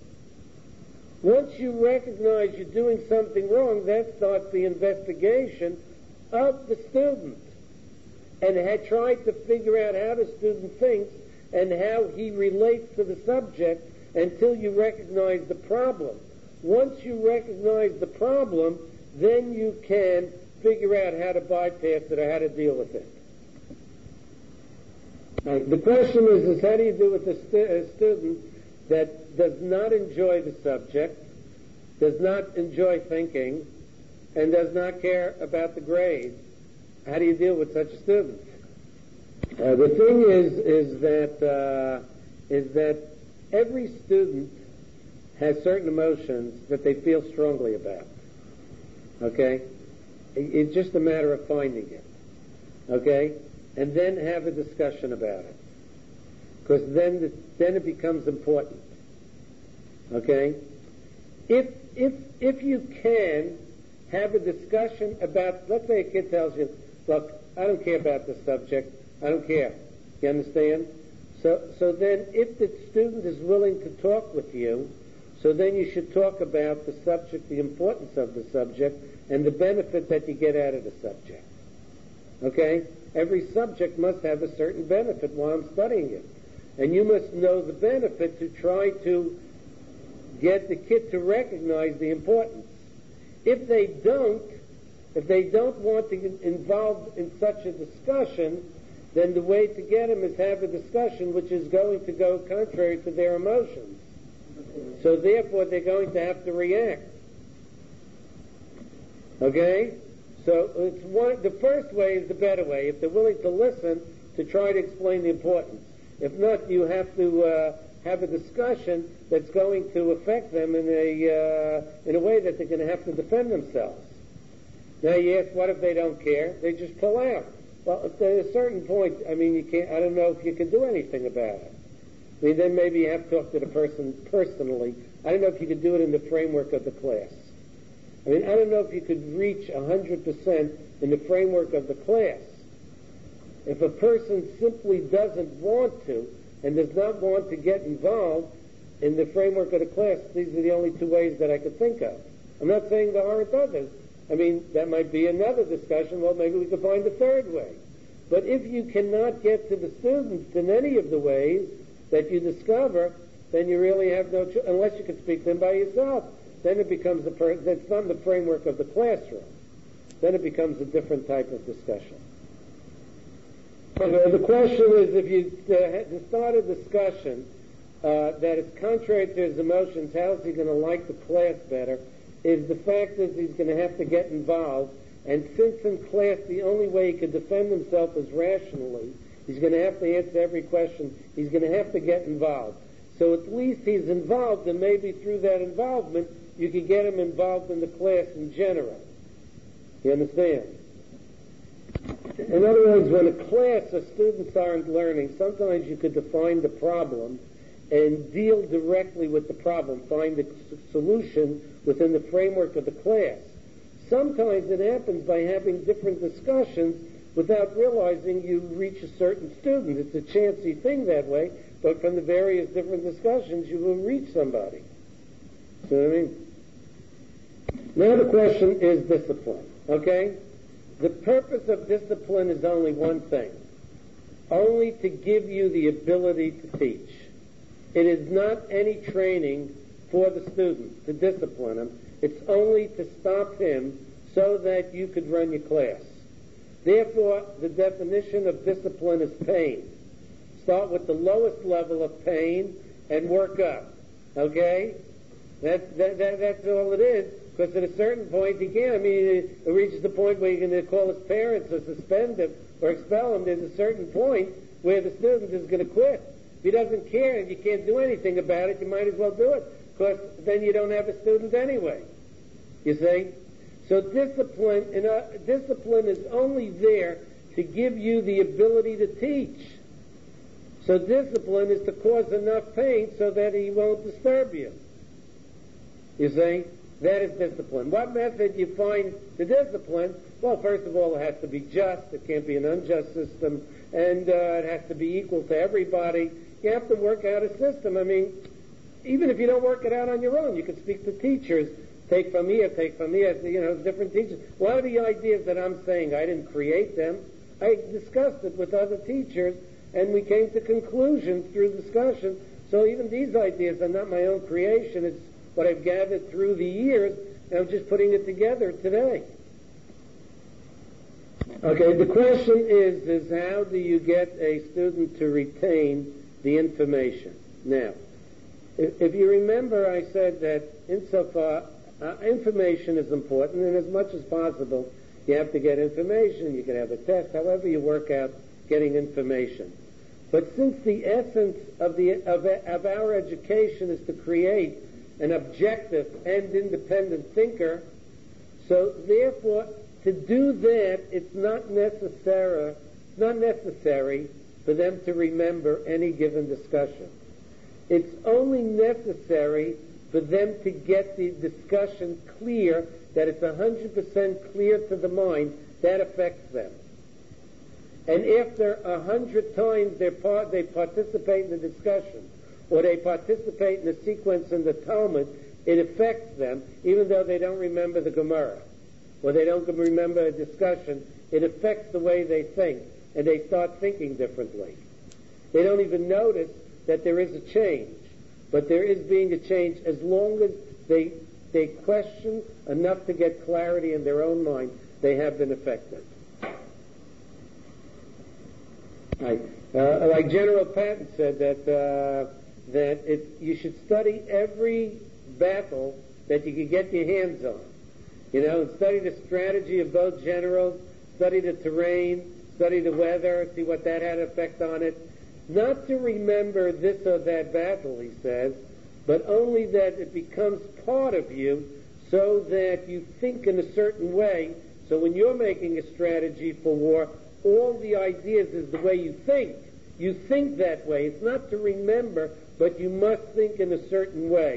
Once you recognize you're doing something wrong, that starts the investigation of the student and had tried to figure out how the student thinks and how he relates to the subject until you recognize the problem. Once you recognize the problem, then you can figure out how to bypass it or how to deal with it. Right. The question is, is how do you deal with a, stu- a student that does not enjoy the subject, does not enjoy thinking, and does not care about the grades? How do you deal with such a student? Uh, the thing is, is that uh, is that every student has certain emotions that they feel strongly about. Okay? It's just a matter of finding it. Okay? And then have a discussion about it. Because then, the, then it becomes important. Okay? If, if, if you can have a discussion about, let's say a kid tells you, look, I don't care about this subject. I don't care. You understand? So, so then if the student is willing to talk with you, so then you should talk about the subject, the importance of the subject, and the benefit that you get out of the subject. Okay? Every subject must have a certain benefit while I'm studying it. And you must know the benefit to try to get the kid to recognize the importance. If they don't, if they don't want to get involved in such a discussion, then the way to get them is have a discussion which is going to go contrary to their emotions. So therefore, they're going to have to react. Okay? So it's one, the first way is the better way, if they're willing to listen to try to explain the importance. If not, you have to uh, have a discussion that's going to affect them in a uh, in a way that they're going to have to defend themselves. Now you ask, what if they don't care? They just pull out. Well, at a certain point, I mean, you can't. I don't know if you can do anything about it. I mean, then maybe you have to talk to the person personally. I don't know if you can do it in the framework of the class. I mean, I don't know if you could reach one hundred percent in the framework of the class. If a person simply doesn't want to and does not want to get involved in the framework of the class, these are the only two ways that I could think of. I'm not saying there aren't others. I mean, that might be another discussion. Well, maybe we could find a third way. But if you cannot get to the students in any of the ways that you discover, then you really have no choice, unless you can speak to them by yourself. Then it becomes a per- that's not the framework of the classroom. Then it becomes a different type of discussion. Okay, the question is, if you uh, start a discussion uh, that is contrary to his emotions, how is he going to like the class better? Is the fact is he's going to have to get involved, and since in class the only way he can defend himself is rationally, he's going to have to answer every question. He's going to have to get involved. So at least he's involved, and maybe through that involvement you can get him involved in the class in general. You understand? In other words, when a class of students aren't learning, sometimes you could define the problem and deal directly with the problem, find the solution within the framework of the class. Sometimes it happens by having different discussions without realizing you reach a certain student. It's a chancy thing that way, but from the various different discussions you will reach somebody. See what I mean? Now the question is discipline, okay? The purpose of discipline is only one thing, only to give you the ability to teach. It is not any training for the student to discipline him. It's only to stop him so that you could run your class. Therefore, the definition of discipline is pain. Start with the lowest level of pain and work up. Okay? That, that, that, that's all it is. Because at a certain point, he can't. I mean, it, it reaches the point where you're going to call his parents or suspend him or expel him. There's a certain point where the student is going to quit. If he doesn't care and you can't do anything about it, you might as well do it. Because then you don't have a student anyway. You see? So discipline, in a, discipline is only there to give you the ability to teach. So discipline is to cause enough pain so that he won't disturb you. You see? That is discipline. What method you find to discipline? Well, first of all, it has to be just. It can't be an unjust system. And uh, it has to be equal to everybody. You have to work out a system. I mean, even if you don't work it out on your own, you can speak to teachers. Take from here, take from here, you know, different teachers. A lot of the ideas that I'm saying, I didn't create them. I discussed it with other teachers, and we came to conclusions through discussion. So even these ideas are not my own creation. It's what I've gathered through the years, and I'm just putting it together today. Okay, the question is, is how do you get a student to retain the information? Now, if, if you remember, I said that insofar, uh, information is important, and as much as possible, you have to get information. You can have a test, however you work out getting information. But since the essence of, the, of, of our education is to create an objective and independent thinker, so therefore to do that it's not necessary it's not necessary for them to remember any given discussion. It's only necessary for them to get the discussion clear, that it's one hundred percent clear to the mind. That affects them. And after a hundred times they part, they participate in the discussion, or they participate in the sequence in the Talmud, it affects them, even though they don't remember the Gemara, or they don't remember a discussion. It affects the way they think, and they start thinking differently. They don't even notice that there is a change, but there is being a change as long as they they question enough to get clarity in their own mind. They have been affected. Right. Uh, like General Patton said that uh, that it, you should study every battle that you can get your hands on. You know, and study the strategy of both generals, study the terrain, study the weather, see what that had an effect on it. Not to remember this or that battle, he says, but only that it becomes part of you so that you think in a certain way. So when you're making a strategy for war, all the ideas is the way you think. You think that way. It's not to remember, but you must think in a certain way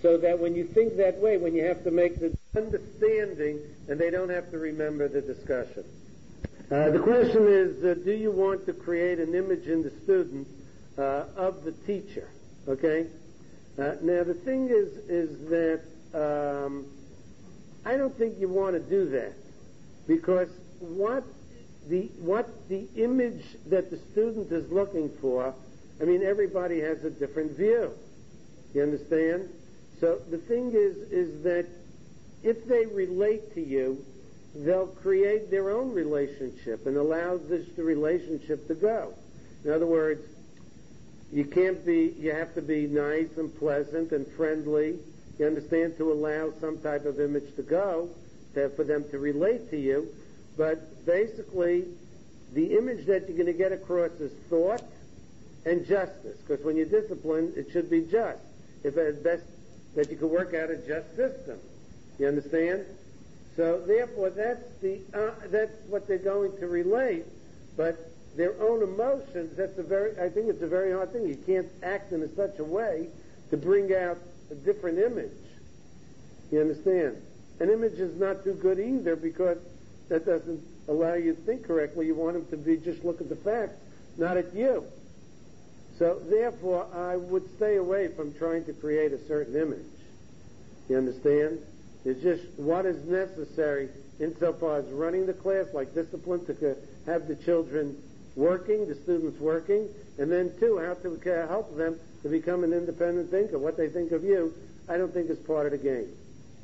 so that when you think that way, when you have to make the understanding, and they don't have to remember the discussion. Uh, the question is, uh, do you want to create an image in the student uh, of the teacher? Okay? Uh, now, the thing is, is that um, I don't think you want to do that, because what the what the image that the student is looking for, I mean, everybody has a different view. You understand? So the thing is, is that if they relate to you, they'll create their own relationship and allow this the relationship to go. In other words, you can't be, you have to be nice and pleasant and friendly, you understand, to allow some type of image to go, to, for them to relate to you. But basically, the image that you're going to get across is thought and justice, because when you're disciplined, it should be just. If at best that you can work out a just system. You understand? So therefore, that's the uh, that's what they're going to relate. But their own emotions, that's a very, I think it's a very hard thing. You can't act in a such a way to bring out a different image. You understand? An image is not too good either, because that doesn't allow you to think correctly. You want them to be just look at the facts, not at you. So therefore, I would stay away from trying to create a certain image. You understand? It's just what is necessary insofar as running the class, like discipline, to have the children working, the students working, and then, two, how to help them to become an independent thinker. What they think of you, I don't think is part of the game.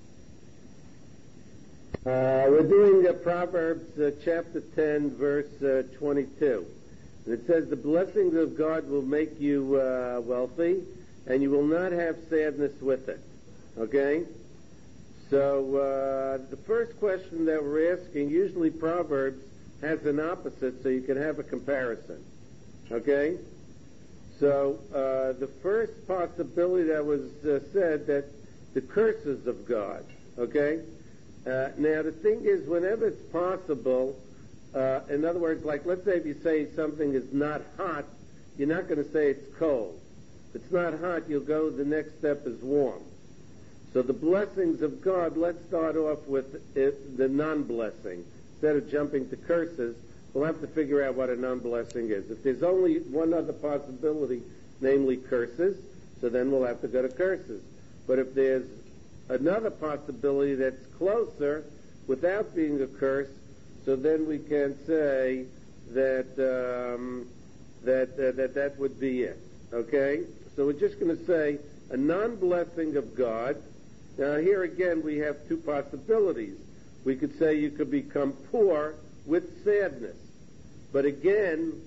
Uh, we're doing uh, Proverbs uh, chapter ten, verse uh, twenty-two. And it says, the blessings of God will make you uh, wealthy, and you will not have sadness with it. Okay? So uh, the first question that we're asking, usually Proverbs has an opposite, so you can have a comparison. Okay? So uh, the first possibility that was uh, said, that the curses of God. Okay? Uh, now the thing is, whenever it's possible, uh, in other words, like let's say if you say something is not hot, you're not going to say it's cold. If it's not hot, you'll go, the next step is warm. So the blessings of God, let's start off with it, the non-blessing. Instead of jumping to curses, we'll have to figure out what a non-blessing is. If there's only one other possibility, namely curses, so then we'll have to go to curses. But if there's another possibility that's closer, without being a curse, so then we can say that um, that, uh, that that would be it. Okay? So we're just going to say a non-blessing of God. Now here again we have two possibilities. We could say you could become poor with sadness. But again,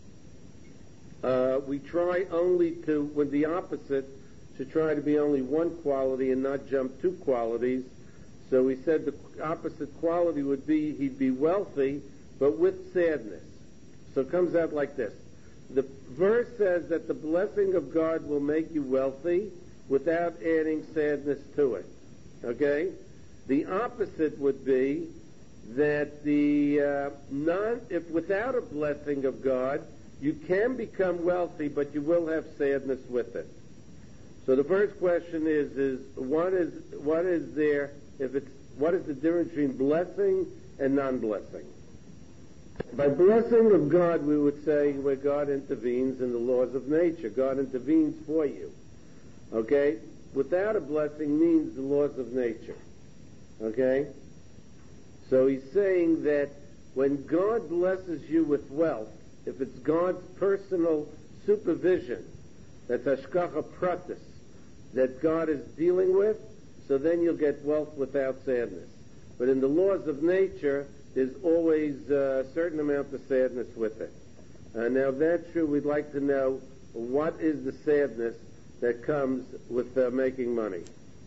uh, we try only to, with the opposite, to try to be only one quality and not jump two qualities. So we said the opposite quality would be he'd be wealthy, but with sadness. So it comes out like this. The verse says that the blessing of God will make you wealthy without adding sadness to it. Okay? The opposite would be that the uh, non, if without a blessing of God, you can become wealthy, but you will have sadness with it. So the first question is: is what is what is there? If it's what is the difference between blessing and non-blessing? By blessing of God, we would say where God intervenes in the laws of nature. God intervenes for you. Okay? Without a blessing means the laws of nature. Okay? So he's saying that when God blesses you with wealth, if it's God's personal supervision, that's hashgacha pratis, that God is dealing with, so then you'll get wealth without sadness. But in the laws of nature, there's always a certain amount of sadness with it. Uh, now, if that's true, we'd like to know what is the sadness that comes with uh, making money.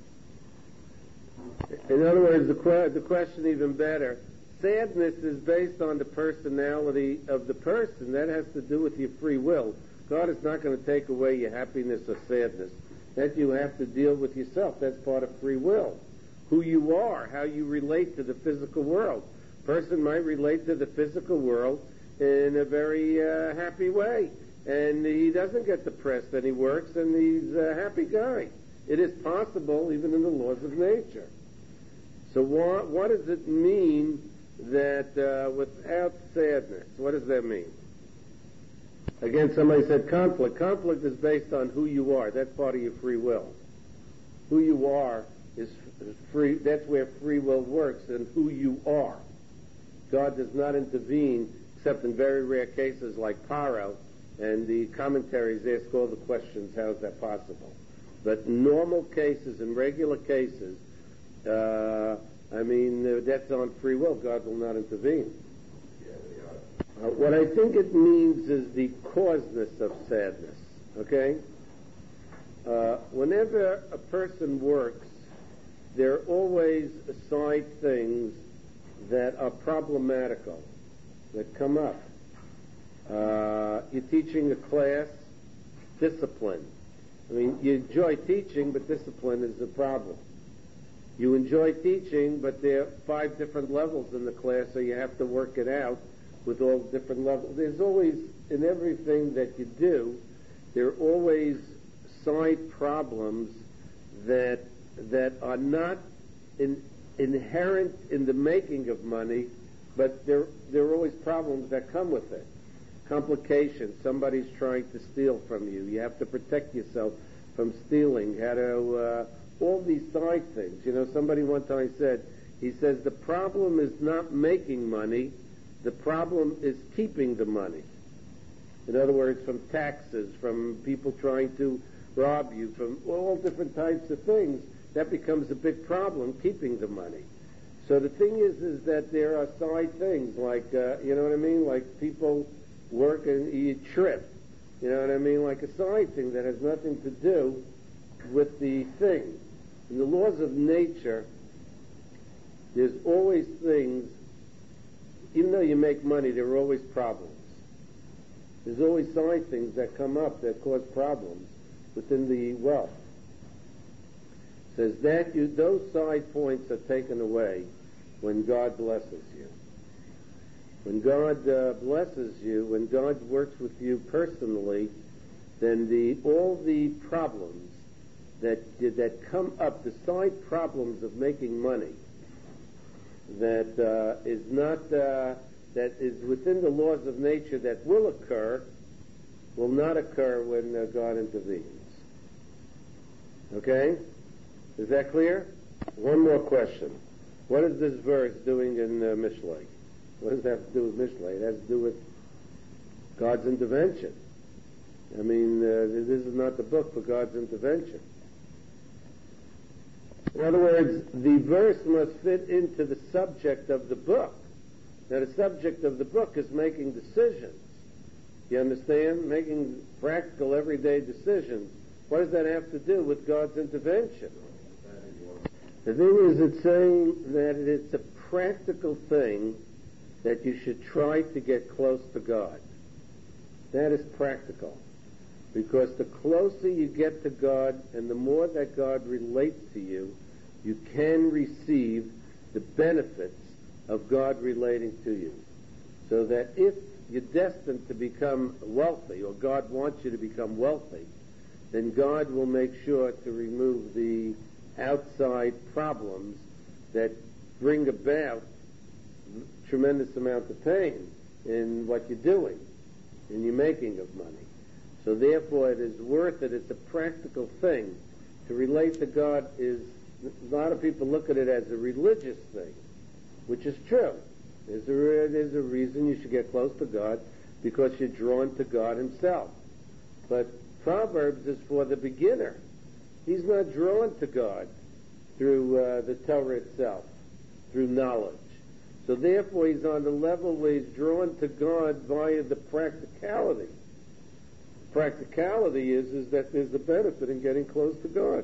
In other words, the, que- the question even better, sadness is based on the personality of the person. That has to do with your free will. God is not going to take away your happiness or sadness. That you have to deal with yourself. That's part of free will. Who you are, how you relate to the physical world. Person might relate to the physical world in a very uh, happy way. And he doesn't get depressed, and he works, and he's a happy guy. It is possible even in the laws of nature. So what, what does it mean that uh, without sadness? What does that mean? Again, somebody said conflict. Conflict is based on who you are. That's part of your free will. Who you are is free. That's where free will works, and who you are. God does not intervene except in very rare cases like Paro, and the commentaries ask all the questions, how is that possible? But in normal cases, in regular cases, uh, I mean, uh, that's on free will. God will not intervene. Uh, what I think it means is the causeness of sadness, okay? Uh, whenever a person works, there are always side things that are problematical, that come up. Uh, you're teaching a class, discipline. I mean, you enjoy teaching, but discipline is the problem. You enjoy teaching, but there are five different levels in the class, so you have to work it out with all different levels. There's always, in everything that you do, there are always side problems that that are not in, inherent in the making of money, but there there are always problems that come with it. Complications. Somebody's trying to steal from you. You have to protect yourself from stealing. How to uh, all these side things. You know, somebody one time said, he says the problem is not making money. The problem is keeping the money. In other words, from taxes, from people trying to rob you, from all different types of things, that becomes a big problem, keeping the money. So the thing is, is that there are side things, like, uh, you know what I mean? Like people work and you trip. You know what I mean? Like a side thing that has nothing to do with the thing. In the laws of nature, there's always things, even though you make money, there are always problems. There's always side things that come up that cause problems within the wealth. It says that you, those side points are taken away when God blesses you. When God uh, blesses you, when God works with you personally, then the all the problems that that come up, the side problems of making money, that uh, is not uh, that is within the laws of nature that will occur, will not occur when uh, God intervenes. Okay? Is that clear? One more question. What is this verse doing in uh, Mishlei? What does that have to do with Mishlei? It has to do with God's intervention. I mean, uh, this is not the book for God's intervention. In other words, the verse must fit into the subject of the book. Now, the subject of the book is making decisions. You understand? Making practical, everyday decisions. What does that have to do with God's intervention? The thing is, it's saying that it's a practical thing that you should try to get close to God. That is practical. Because the closer you get to God and the more that God relates to you, you can receive the benefits of God relating to you. So that if you're destined to become wealthy, or God wants you to become wealthy, then God will make sure to remove the outside problems that bring about tremendous amount of pain in what you're doing, in your making of money. So therefore it is worth it. It's a practical thing. To relate to God is, a lot of people look at it as a religious thing, which is true. There's a, there's a reason you should get close to God, because you're drawn to God himself. But Proverbs is for the beginner. He's not drawn to God through uh, the Torah itself, through knowledge. So therefore he's on the level where he's drawn to God via the practicality. Practicality is, is that there's a benefit in getting close to God.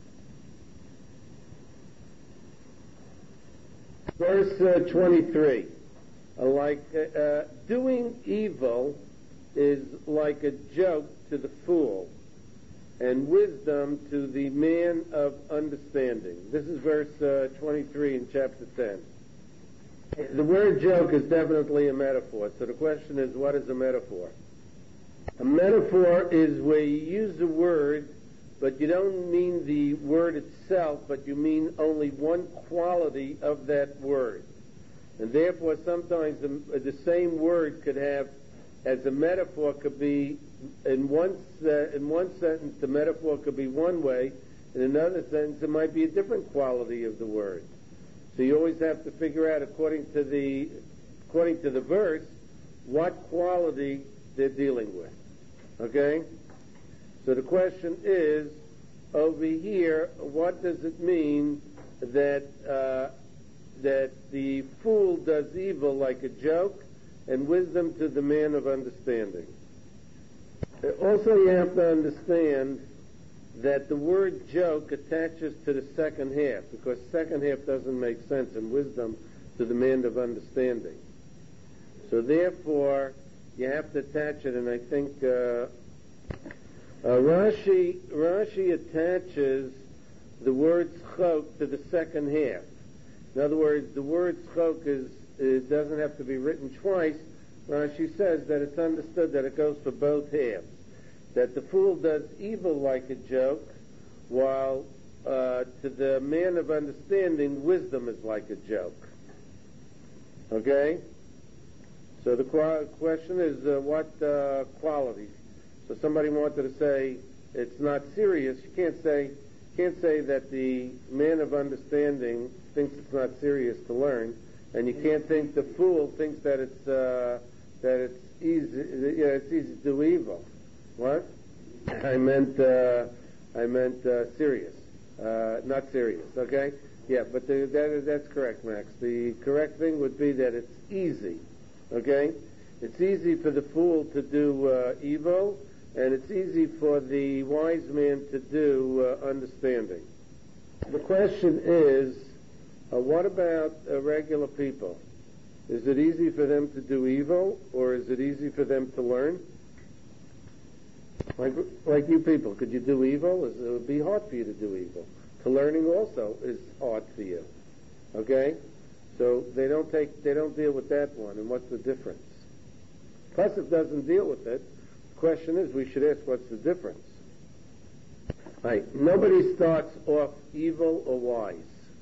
Verse uh, twenty-three. Uh, like uh, uh, doing evil is like a joke to the fool, and wisdom to the man of understanding. This is verse uh, twenty-three in chapter ten. The word joke is definitely a metaphor. So the question is, what is a metaphor? A metaphor is where you use a word but you don't mean the word itself, but you mean only one quality of that word. And therefore, sometimes the, the same word could have, as a metaphor, could be in one uh, in one sentence the metaphor could be one way, in another sentence it might be a different quality of the word. So you always have to figure out, according to the according to the verse, what quality they're dealing with. Okay? So the question is, over here, what does it mean that uh, that the fool does evil like a joke, and wisdom to the man of understanding? Also, you have to understand that the word joke attaches to the second half, because second half doesn't make sense, and wisdom to the man of understanding. So therefore, you have to attach it, and I think uh, uh, Rashi Rashi attaches the word chok to the second half. In other words, the word chok is it doesn't have to be written twice. Rashi says that it's understood that it goes for both halves. That the fool does evil like a joke, while uh, to the man of understanding, wisdom is like a joke. Okay? So the qu- question is, uh, what uh, qualities? So somebody wanted to say it's not serious. You can't say can't say that the man of understanding thinks it's not serious to learn, and you can't think the fool thinks that it's uh, that it's easy. Yeah, it's easy to do evil. What? I meant uh, I meant uh, serious, uh, not serious. Okay? Yeah, but the, that is, that's correct, Max. The correct thing would be that it's easy. Okay? It's easy for the fool to do uh, evil, and it's easy for the wise man to do uh, understanding. The question is, uh, what about uh, regular people? Is it easy for them to do evil, or is it easy for them to learn? Like, like you people, could you do evil? It would be hard for you to do evil. To learning also is hard for you. Okay? So they don't take, they don't deal with that one, and what's the difference? Plus, it doesn't deal with it. The question is, we should ask, what's the difference? Right. Nobody starts off evil or wise.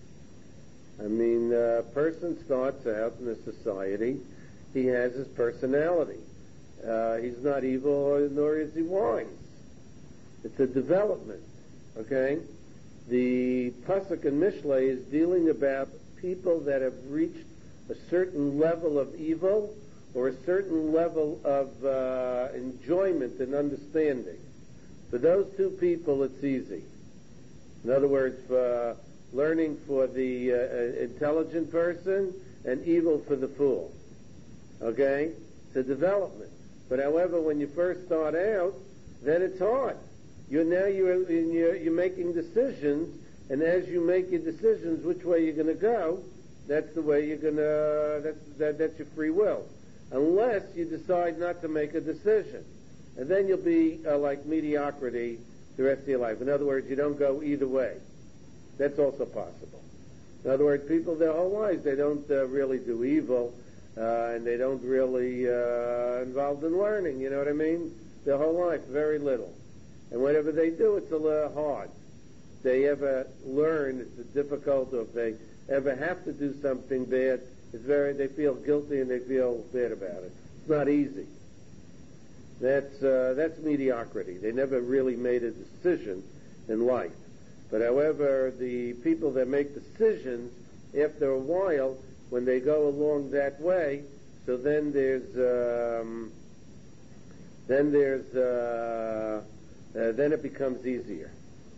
I mean, a person starts out in a society, he has his personality. Uh, he's not evil, nor is he wise. It's a development, okay? The Pasuk in Mishlei is dealing about people that have reached a certain level of evil or a certain level of uh, enjoyment and understanding. For those two people, it's easy. In other words, for learning for the uh, intelligent person and evil for the fool. Okay? It's a development. But however, when you first start out, then it's hard. You're now you're, you're you're making decisions, and as you make your decisions, which way you're going to go, that's the way you're going to. That's that, that's your free will, unless you decide not to make a decision, and then you'll be uh, like mediocrity the rest of your life. In other words, you don't go either way. That's also possible. In other words, people their whole lives they don't uh, really do evil. Uh, and they don't really uh, involved in learning, you know what I mean? Their whole life, very little. And whatever they do, it's a little hard. If they ever learn, it's difficult, or if they ever have to do something bad, it's very, they feel guilty and they feel bad about it. It's not easy. That's, uh, that's mediocrity. They never really made a decision in life. But however, the people that make decisions, after a while, when they go along that way, so then there's um, then there's uh, uh, then it becomes easier.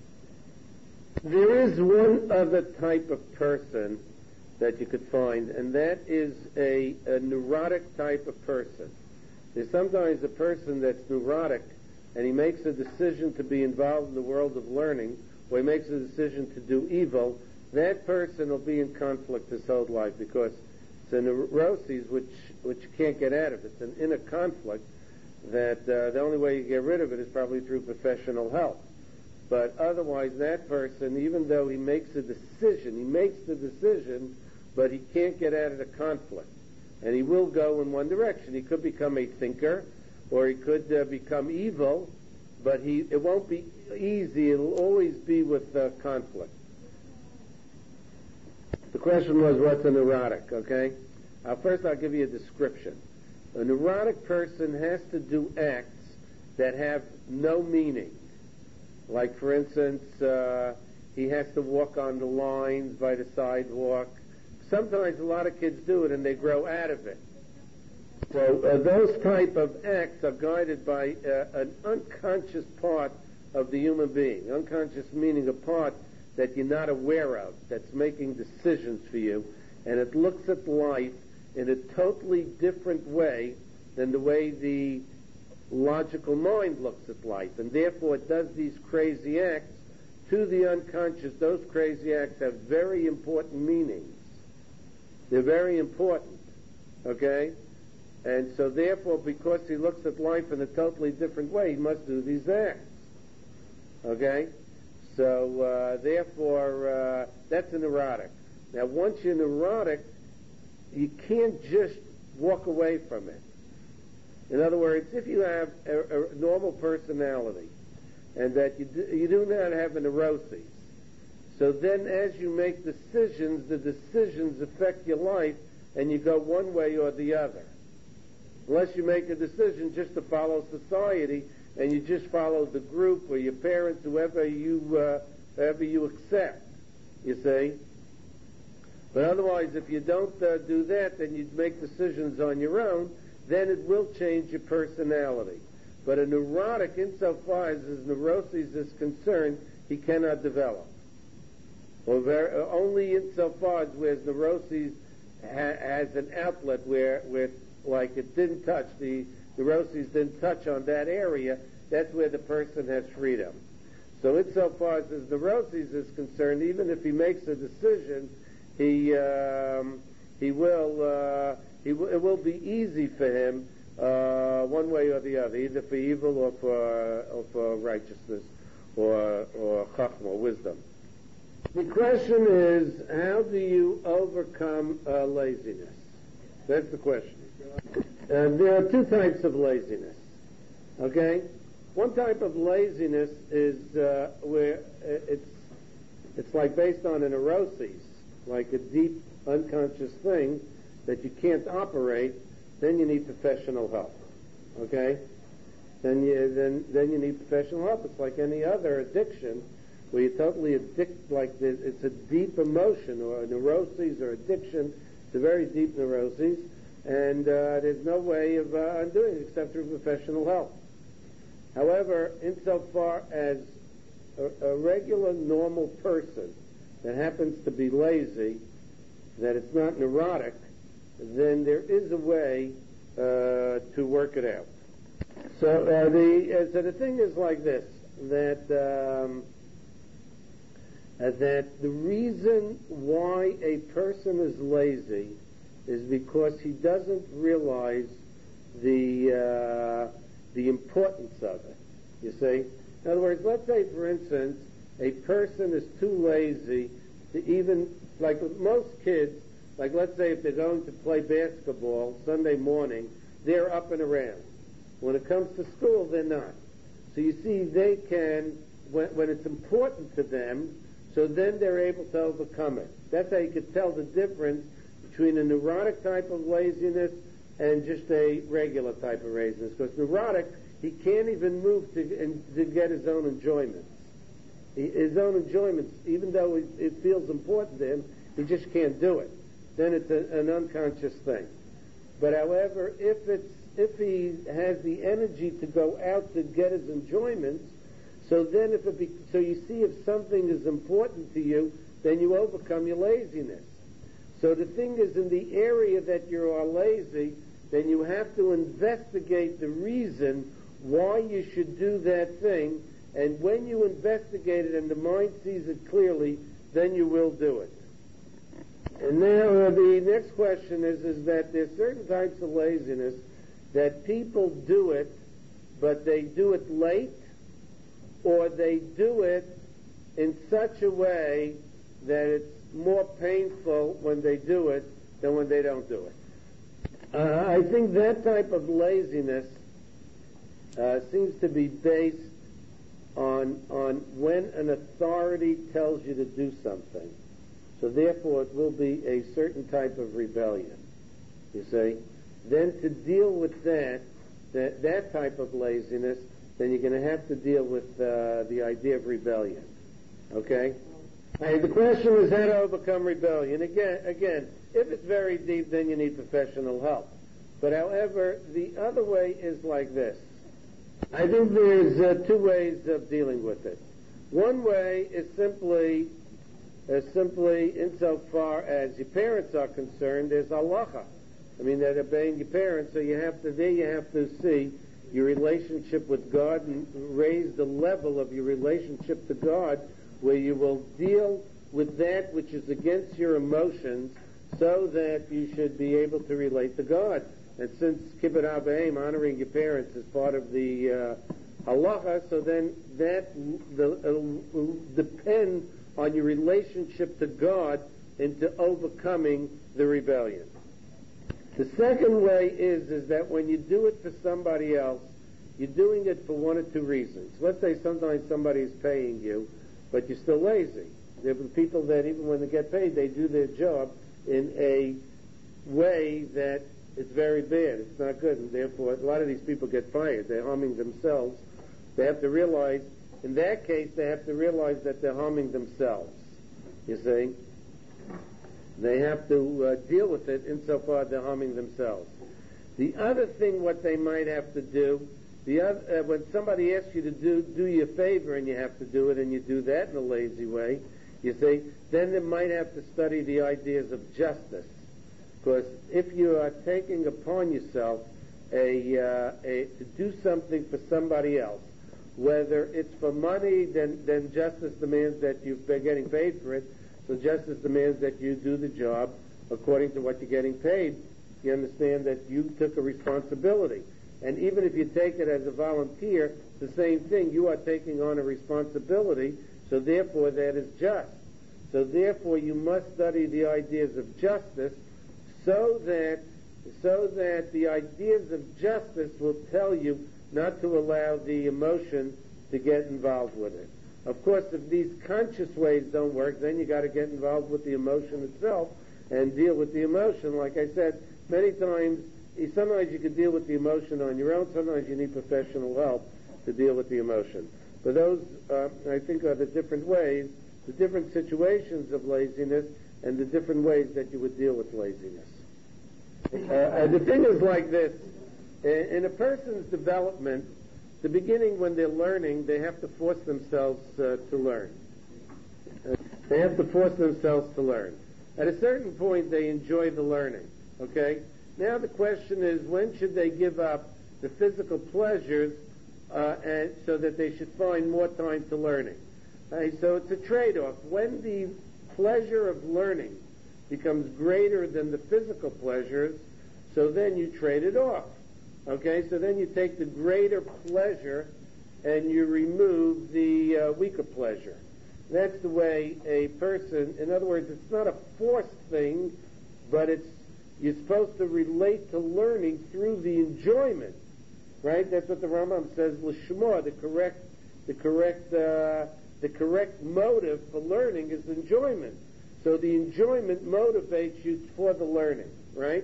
There is one other type of person that you could find, and that is a, a neurotic type of person. There's sometimes a person that's neurotic, and he makes a decision to be involved in the world of learning, or he makes a decision to do evil. That person will be in conflict his whole life because it's a neuroses which which you can't get out of. It's an inner conflict that uh, the only way you get rid of it is probably through professional help. But otherwise, that person, even though he makes a decision, he makes the decision, but he can't get out of the conflict. And he will go in one direction. He could become a thinker, or he could uh, become evil, but he it won't be easy. It'll always be with uh, conflict. The question was, what's a neurotic? Okay. Uh, first, I'll give you a description. A neurotic person has to do acts that have no meaning. Like, for instance, uh, he has to walk on the lines by the sidewalk. Sometimes a lot of kids do it and they grow out of it. So uh, those type of acts are guided by uh, an unconscious part of the human being. Unconscious meaning a part that you're not aware of, that's making decisions for you, and it looks at life in a totally different way than the way the logical mind looks at life, and therefore it does these crazy acts to the unconscious. Those crazy acts have very important meanings. They're very important, okay? And so therefore, because he looks at life in a totally different way, he must do these acts, okay? So uh, therefore, uh, that's a neurotic. Now, once you're neurotic, you can't just walk away from it. In other words, if you have a, a normal personality and that you do, you do not have a neurosis, so then as you make decisions, the decisions affect your life and you go one way or the other. Unless you make a decision just to follow society and you just follow the group or your parents, whoever you, uh, whoever you accept, you see. But otherwise, if you don't uh, do that, then you make decisions on your own, then it will change your personality. But a neurotic, insofar as his neurosis is concerned, he cannot develop. Or very, uh, only insofar as where his neurosis ha- has an outlet where, where, like it didn't touch, the neuroses didn't touch on that area, that's where the person has freedom. So insofar as his neurosis is concerned, even if he makes a decision, He um, he will uh, he w- it will be easy for him uh, one way or the other, either for evil or for or for righteousness or or chachma, wisdom. The question is, how do you overcome uh, laziness? That's the question. Uh, there are two types of laziness. Okay, one type of laziness is uh, where it's it's like based on a neurosis, like a deep unconscious thing that you can't operate. Then you need professional help. Okay, then you then then you need professional help. It's like any other addiction, where you're totally addicted. Like it's a deep emotion or a neurosis or addiction. It's a very deep neurosis, and uh, there's no way of uh, undoing it except through professional help. However, insofar as a, a regular, normal person that happens to be lazy, that it's not neurotic, then there is a way uh, to work it out. So uh, the uh, so the thing is like this: that um, uh, that the reason why a person is lazy is because he doesn't realize the uh, the importance of it. You see, in other words, let's say, for instance, a person is too lazy to even, like with most kids, like let's say if they're going to play basketball Sunday morning, they're up and around. When it comes to school, they're not. So you see, they can, when, when it's important to them, so then they're able to overcome it. That's how you could tell the difference between a neurotic type of laziness and just a regular type of laziness. Because neurotic, he can't even move to, in, to get his own enjoyments. He, his own enjoyments, even though it, it feels important to him, he just can't do it. Then it's a, an unconscious thing. But however, if it's if he has the energy to go out to get his enjoyments, so then if it be, so you see, if something is important to you, then you overcome your laziness. So the thing is, in the area that you are lazy, then you have to investigate the reason why you should do that thing, and when you investigate it and the mind sees it clearly, then you will do it. And now uh, the next question is, is that there's certain types of laziness that people do it, but they do it late, or they do it in such a way that it's more painful when they do it than when they don't do it. Uh, I think that type of laziness uh, seems to be based on on when an authority tells you to do something. So therefore it will be a certain type of rebellion, you see. Then to deal with that, that, that type of laziness, then you're going to have to deal with uh, the idea of rebellion. Okay? And the question is how to overcome rebellion. Again, again, if it's very deep, then you need professional help. But however, the other way is like this. I think there's uh, two ways of dealing with it. One way is simply, uh, simply insofar as your parents are concerned, there's halacha. I mean, that obeying your parents, so you have to, there you have to see your relationship with God and raise the level of your relationship to God, where you will deal with that which is against your emotions so that you should be able to relate to God. And since kibbut abaim, honoring your parents, is part of the uh, halacha, so then that the, uh, depends on your relationship to God into overcoming the rebellion. The second way is, is that when you do it for somebody else, you're doing it for one or two reasons. Let's say sometimes somebody is paying you, but you're still lazy. There are people that even when they get paid, they do their job in a way that it's very bad. It's not good, and therefore a lot of these people get fired. They're harming themselves. They have to realize, in that case, they have to realize that they're harming themselves. You see? They have to uh, deal with it insofar they're harming themselves. The other thing, what they might have to do, the other, uh, when somebody asks you to do do you a favor and you have to do it, and you do that in a lazy way, you see, then they might have to study the ideas of justice. Because if you are taking upon yourself a, uh, a to do something for somebody else, whether it's for money, then, then justice demands that you've been getting paid for it. So justice demands that you do the job according to what you're getting paid. You understand that you took a responsibility. And even if you take it as a volunteer, the same thing. You are taking on a responsibility, so therefore that is just. So therefore you must study the ideas of justice so that so that the ideas of justice will tell you not to allow the emotion to get involved with it. Of course, if these conscious ways don't work, then you got to get involved with the emotion itself and deal with the emotion. Like I said, many times, sometimes you can deal with the emotion on your own. Sometimes you need professional help to deal with the emotion. But those, uh, I think, are the different ways, the different situations of laziness, and the different ways that you would deal with laziness. Uh, and the thing is like this. In a person's development, the beginning when they're learning, they have to force themselves uh, to learn. Uh, they have to force themselves to learn. At a certain point, they enjoy the learning. Okay? Now the question is, when should they give up the physical pleasures uh, and so that they should find more time to learning? Okay, so it's a trade-off. When the pleasure of learning becomes greater than the physical pleasures, so then you trade it off. Okay, so then you take the greater pleasure and you remove the uh, weaker pleasure. That's the way a person, in other words, it's not a forced thing, but it's, you're supposed to relate to learning through the enjoyment, right? That's what the Rambam says, l'shma, the correct, the correct, uh, the correct motive for learning is enjoyment. So the enjoyment motivates you for the learning, right?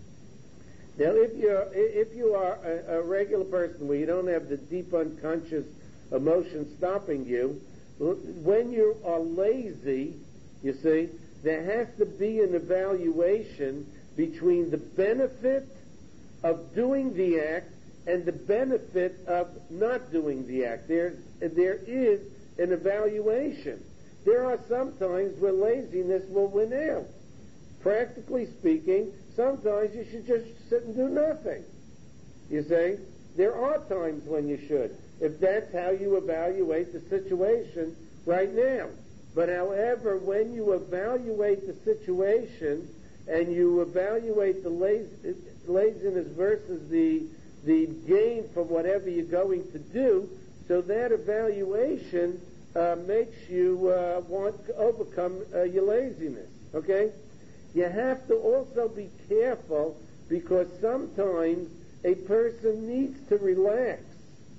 Now, if you're if you are a, a regular person where you don't have the deep unconscious emotion stopping you, when you are lazy, you see, there has to be an evaluation between the benefit of doing the act and the benefit of not doing the act. There, there is an evaluation. There are some times where laziness will win out. Practically speaking, sometimes you should just sit and do nothing. You see? There are times when you should, if that's how you evaluate the situation right now. But however, when you evaluate the situation and you evaluate the laz- laziness versus the the gain from whatever you're going to do, so that evaluation uh, makes you uh, want to overcome uh, your laziness. Okay? You have to also be careful because sometimes a person needs to relax.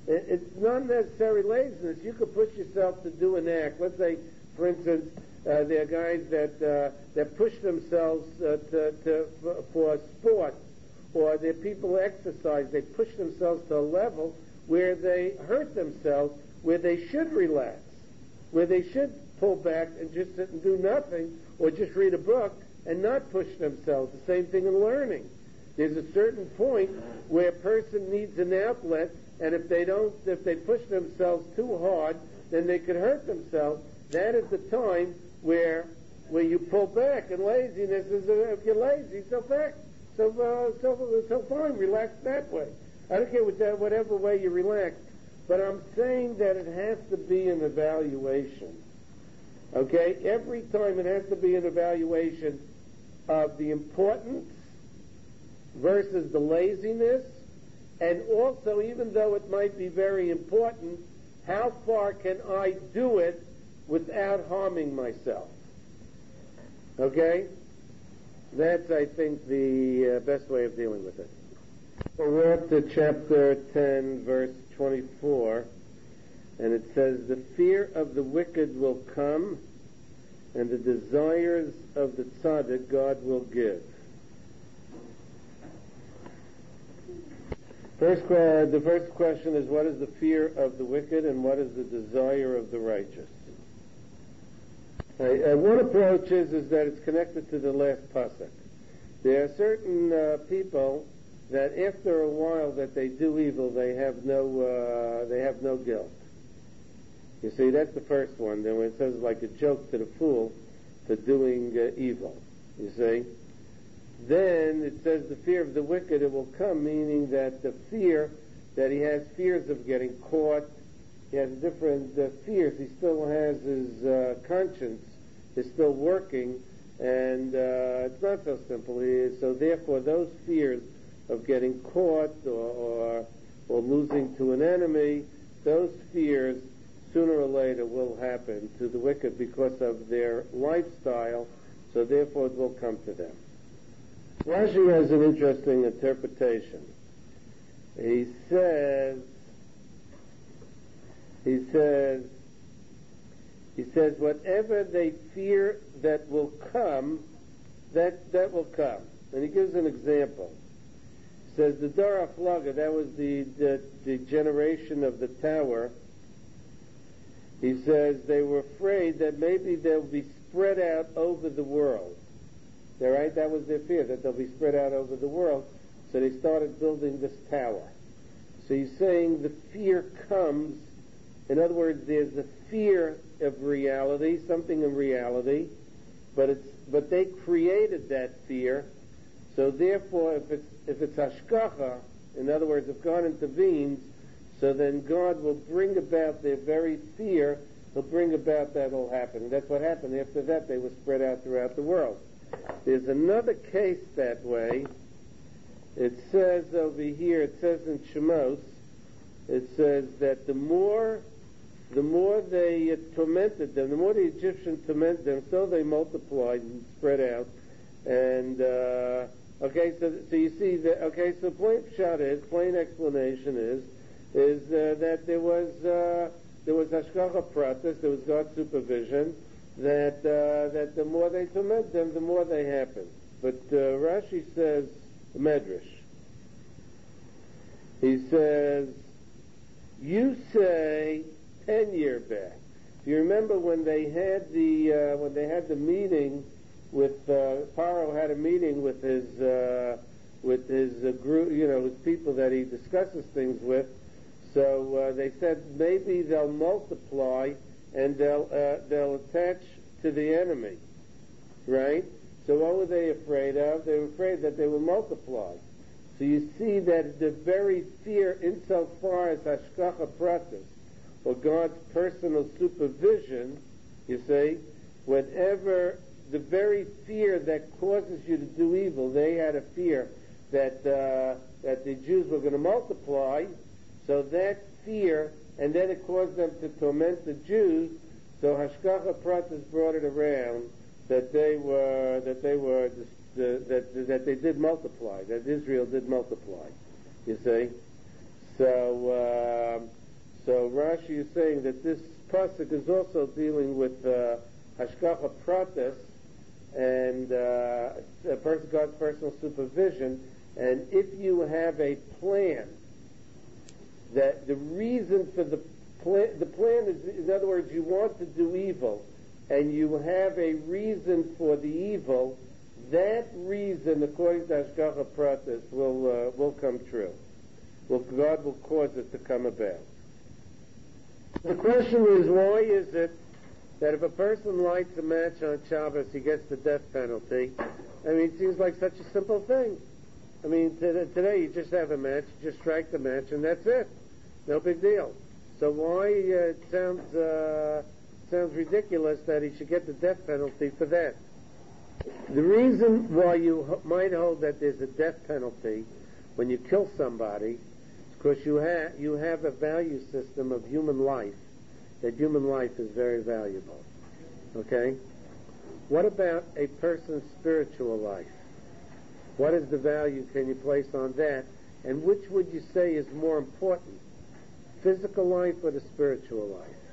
It, it's not necessarily laziness. You could push yourself to do an act. Let's say, for instance, uh, there are guys that uh, that push themselves uh, to, to for, for sport, or there are people who exercise. They push themselves to a level where they hurt themselves, where they should relax, where they should pull back and just sit and do nothing, or just read a book and not push themselves. The same thing in learning. There's a certain point where a person needs an outlet, and if they don't, if they push themselves too hard, then they could hurt themselves. That is the time where where you pull back. And laziness is, uh, if you're lazy, so back, so uh, so so fine, relax that way. I don't care what that, whatever way you relax, but I'm saying that it has to be an evaluation. Okay, every time it has to be an evaluation of the importance versus the laziness, and also, even though it might be very important, how far can I do it without harming myself? Okay? That's, I think, the uh, best way of dealing with it. So we're up to chapter ten, verse twenty-four, and it says, "The fear of the wicked will come, and the desires of the tzaddik God will give." First, uh, the first question is, what is the fear of the wicked, and what is the desire of the righteous? Uh, uh, one approach is, is that it's connected to the last pasuk. There are certain uh, people that after a while that they do evil, they have no uh, they have no guilt. You see, that's the first one. Then when it says like a joke to the fool for doing uh, evil, you see. Then it says the fear of the wicked, it will come, meaning that the fear that he has fears of getting caught. He has different uh, fears. He still has his uh, conscience is still working, and uh, it's not so simple. He is, so therefore, those fears of getting caught or, or or losing to an enemy, those fears sooner or later will happen to the wicked because of their lifestyle. So therefore, it will come to them. Rashi has an interesting interpretation. He says. He says, he says, whatever they fear that will come, that that will come. And he gives an example. He says, the Dor HaFlaga, that was the, the, the generation of the tower. He says they were afraid that maybe they'll be spread out over the world. All right? That was their fear, that they'll be spread out over the world. So they started building this tower. So he's saying the fear comes. In other words, there's a fear of reality, something in reality, but it's but they created that fear. So therefore, if it's if it's hashgacha, in other words, if God intervenes, so then God will bring about their very fear. He'll bring about that will happen. And that's what happened. After that, they were spread out throughout the world. There's another case that way. It says over here. It says in Shemos. It says that the more The more they uh, tormented them, the more the Egyptians tormented them, so they multiplied and spread out. And uh, okay, so so you see that. Okay, so plain shot is plain explanation is is uh, that there was uh, there was hashgacha pratis, there was God's supervision. That uh, that the more they torment them, the more they happen. But uh, Rashi says Medrash. He says, you say. Ten year back. Do you remember when they had the uh, when they had the meeting with uh, Paro had a meeting with his uh, with his uh, group, you know, his people that he discusses things with. So uh, they said maybe they'll multiply and they'll uh, they'll attach to the enemy, right? So what were they afraid of? They were afraid that they will multiply. So you see that the very fear, insofar as hashgacha pratis, or God's personal supervision, you see, whenever the very fear that causes you to do evil, they had a fear that uh, that the Jews were going to multiply, so that fear, and then it caused them to torment the Jews, so Hashgacha Pratis brought it around that they were, that they were, uh, that, that they did multiply, that Israel did multiply, you see. So, uh, so Rashi is saying that this pasuk is also dealing with uh, hashgacha pratis and uh, a person, God's personal supervision. And if you have a plan, that the reason for the plan, the plan is, in other words, you want to do evil, and you have a reason for the evil, that reason, according to hashgacha pratis, will uh, will come true. Well, God will cause it to come about. The question is, why is it that if a person lights a match on Shabbos, he gets the death penalty? I mean, it seems like such a simple thing. I mean, t- today you just have a match, you just strike the match, and that's it. No big deal. So why uh, it sounds uh, sounds ridiculous that he should get the death penalty for that? The reason why you ho- might hold that there's a death penalty when you kill somebody because you have you have a value system of human life, that human life is very valuable. Okay? What about a person's spiritual life? What is the value can you place on that? And which would you say is more important, physical life or the spiritual life?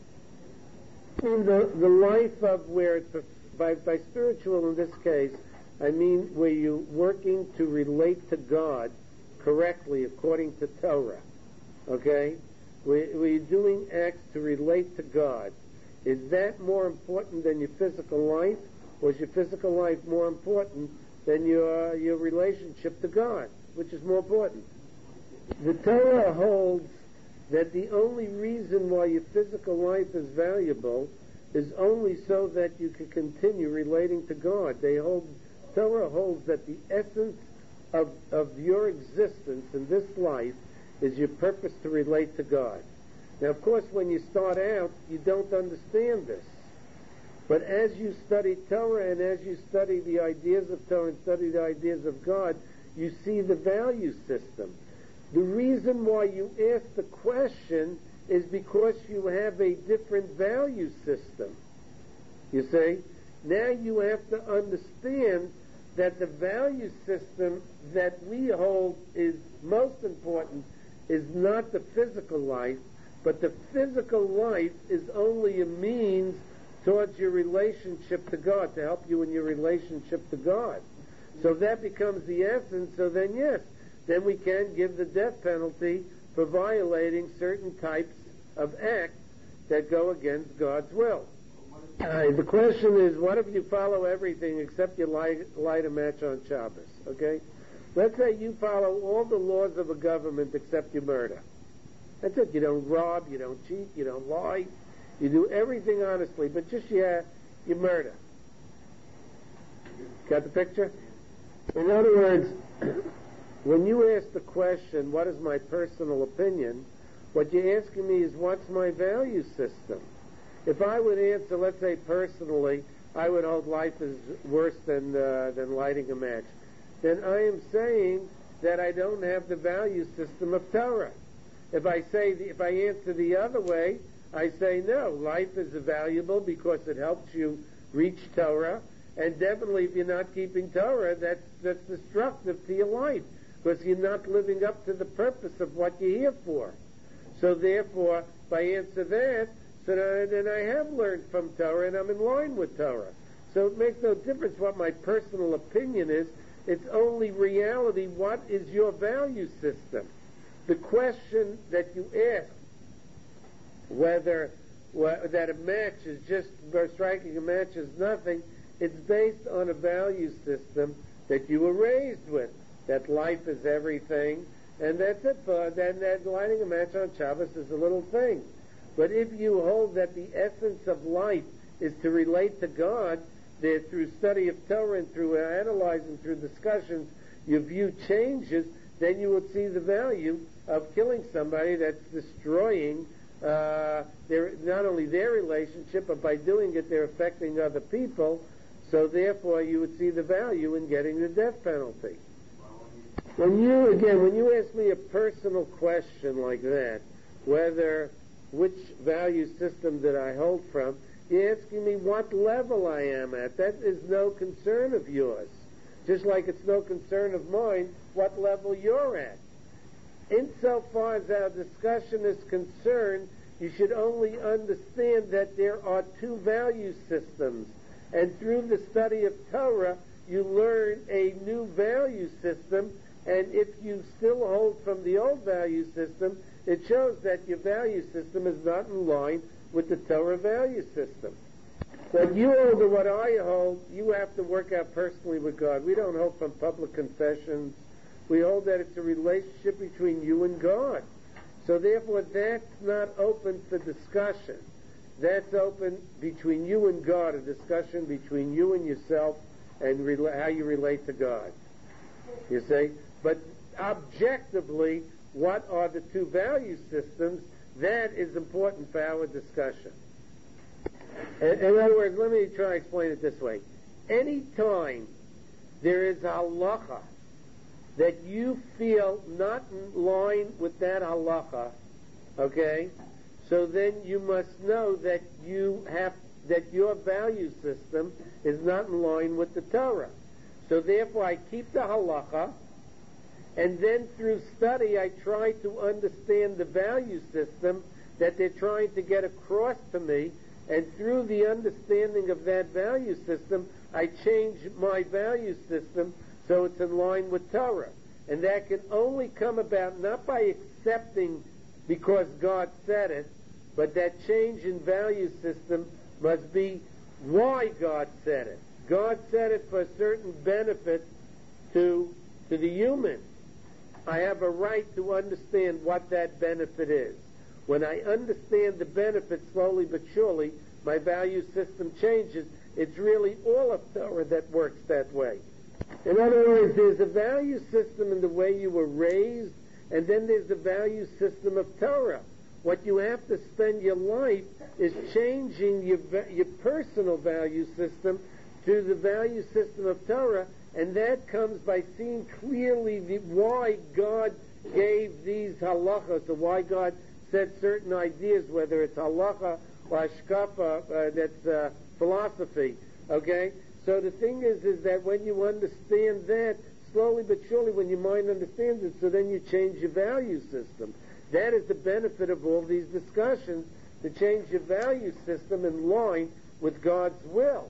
The, the life of where it's, by, by spiritual in this case, I mean where you're working to relate to God correctly according to Torah. Okay? Where, where you're doing acts to relate to God. Is that more important than your physical life? Or is your physical life more important than your, your relationship to God? Which is more important? The Torah holds that the only reason why your physical life is valuable is only so that you can continue relating to God. They hold, Torah holds that the essence of, of your existence in this life is your purpose to relate to God. Now, of course, when you start out, you don't understand this. But as you study Torah and as you study the ideas of Torah and study the ideas of God, you see the value system. The reason why you ask the question is because you have a different value system. You see? Now you have to understand that the value system that we hold is most important is not the physical life, but the physical life is only a means towards your relationship to God, to help you in your relationship to God. So that becomes the essence, so then yes, then we can give the death penalty for violating certain types of acts that go against God's will. Uh, the question is, what if you follow everything except you light, light a match on Shabbos, okay? Let's say you follow all the laws of a government except you murder. That's it. You don't rob, you don't cheat, you don't lie. You do everything honestly, but just you, you murder. Got the picture? In other words, when you ask the question, what is my personal opinion, what you're asking me is, what's my value system? If I would answer, let's say personally, I would hold life is worse than uh, than lighting a match, then I am saying that I don't have the value system of Torah. If I say, the, if I answer the other way, I say no, life is valuable because it helps you reach Torah, and definitely if you're not keeping Torah, that's that's destructive to your life because you're not living up to the purpose of what you're here for. So therefore, if I answer that, so then I have learned from Torah and I'm in line with Torah. So it makes no difference what my personal opinion is. It's only reality. What is your value system? The question that you ask, whether wh- that a match is just, striking a match is nothing, it's based on a value system that you were raised with, that life is everything, and that's it. For, then that lighting a match on Shabbos is a little thing. But if you hold that the essence of life is to relate to God, that through study of Torah and through analyzing, through discussions, your view changes, then you would see the value of killing somebody that's destroying uh, their, not only their relationship, but by doing it, they're affecting other people. So therefore, you would see the value in getting the death penalty. When you, again, when you ask me a personal question like that, whether which value system that I hold from, you're asking me what level I am at. That is no concern of yours. Just like it's no concern of mine what level you're at. insofar as our discussion is concerned, you should only understand that there are two value systems. And through the study of Torah, you learn a new value system. And if you still hold from the old value system, it shows that your value system is not in line with the Torah value system. What you hold or what I hold, you have to work out personally with God. We don't hold from public confessions. We hold that it's a relationship between you and God. So therefore, that's not open for discussion. That's open between you and God, a discussion between you and yourself and rela- how you relate to God. You see? But objectively, what are the two value systems? That is important for our discussion. In, in other words, let me try to explain it this way. Any time there is a halacha that you feel not in line with that halacha, okay, so then you must know that you have that your value system is not in line with the Torah. So therefore, I keep the halacha, and then through study, I try to understand the value system that they're trying to get across to me, and through the understanding of that value system, I change my value system so it's in line with Torah. And that can only come about not by accepting because God said it, but that change in value system must be why God said it. God said it for a certain benefit to, to the human. I have a right to understand what that benefit is. When I understand the benefit slowly but surely, my value system changes. It's really all of Torah that works that way. In other words, there's a value system in the way you were raised, and then there's the value system of Torah. What you have to spend your life is changing your, your personal value system to the value system of Torah, and that comes by seeing clearly the, why God gave these halachas, or why God said certain ideas, whether it's halacha or hashkafa, uh, that's uh, philosophy, okay? So the thing is, is that when you understand that, slowly but surely, when your mind understands it, so then you change your value system. That is the benefit of all these discussions, to change your value system in line with God's will.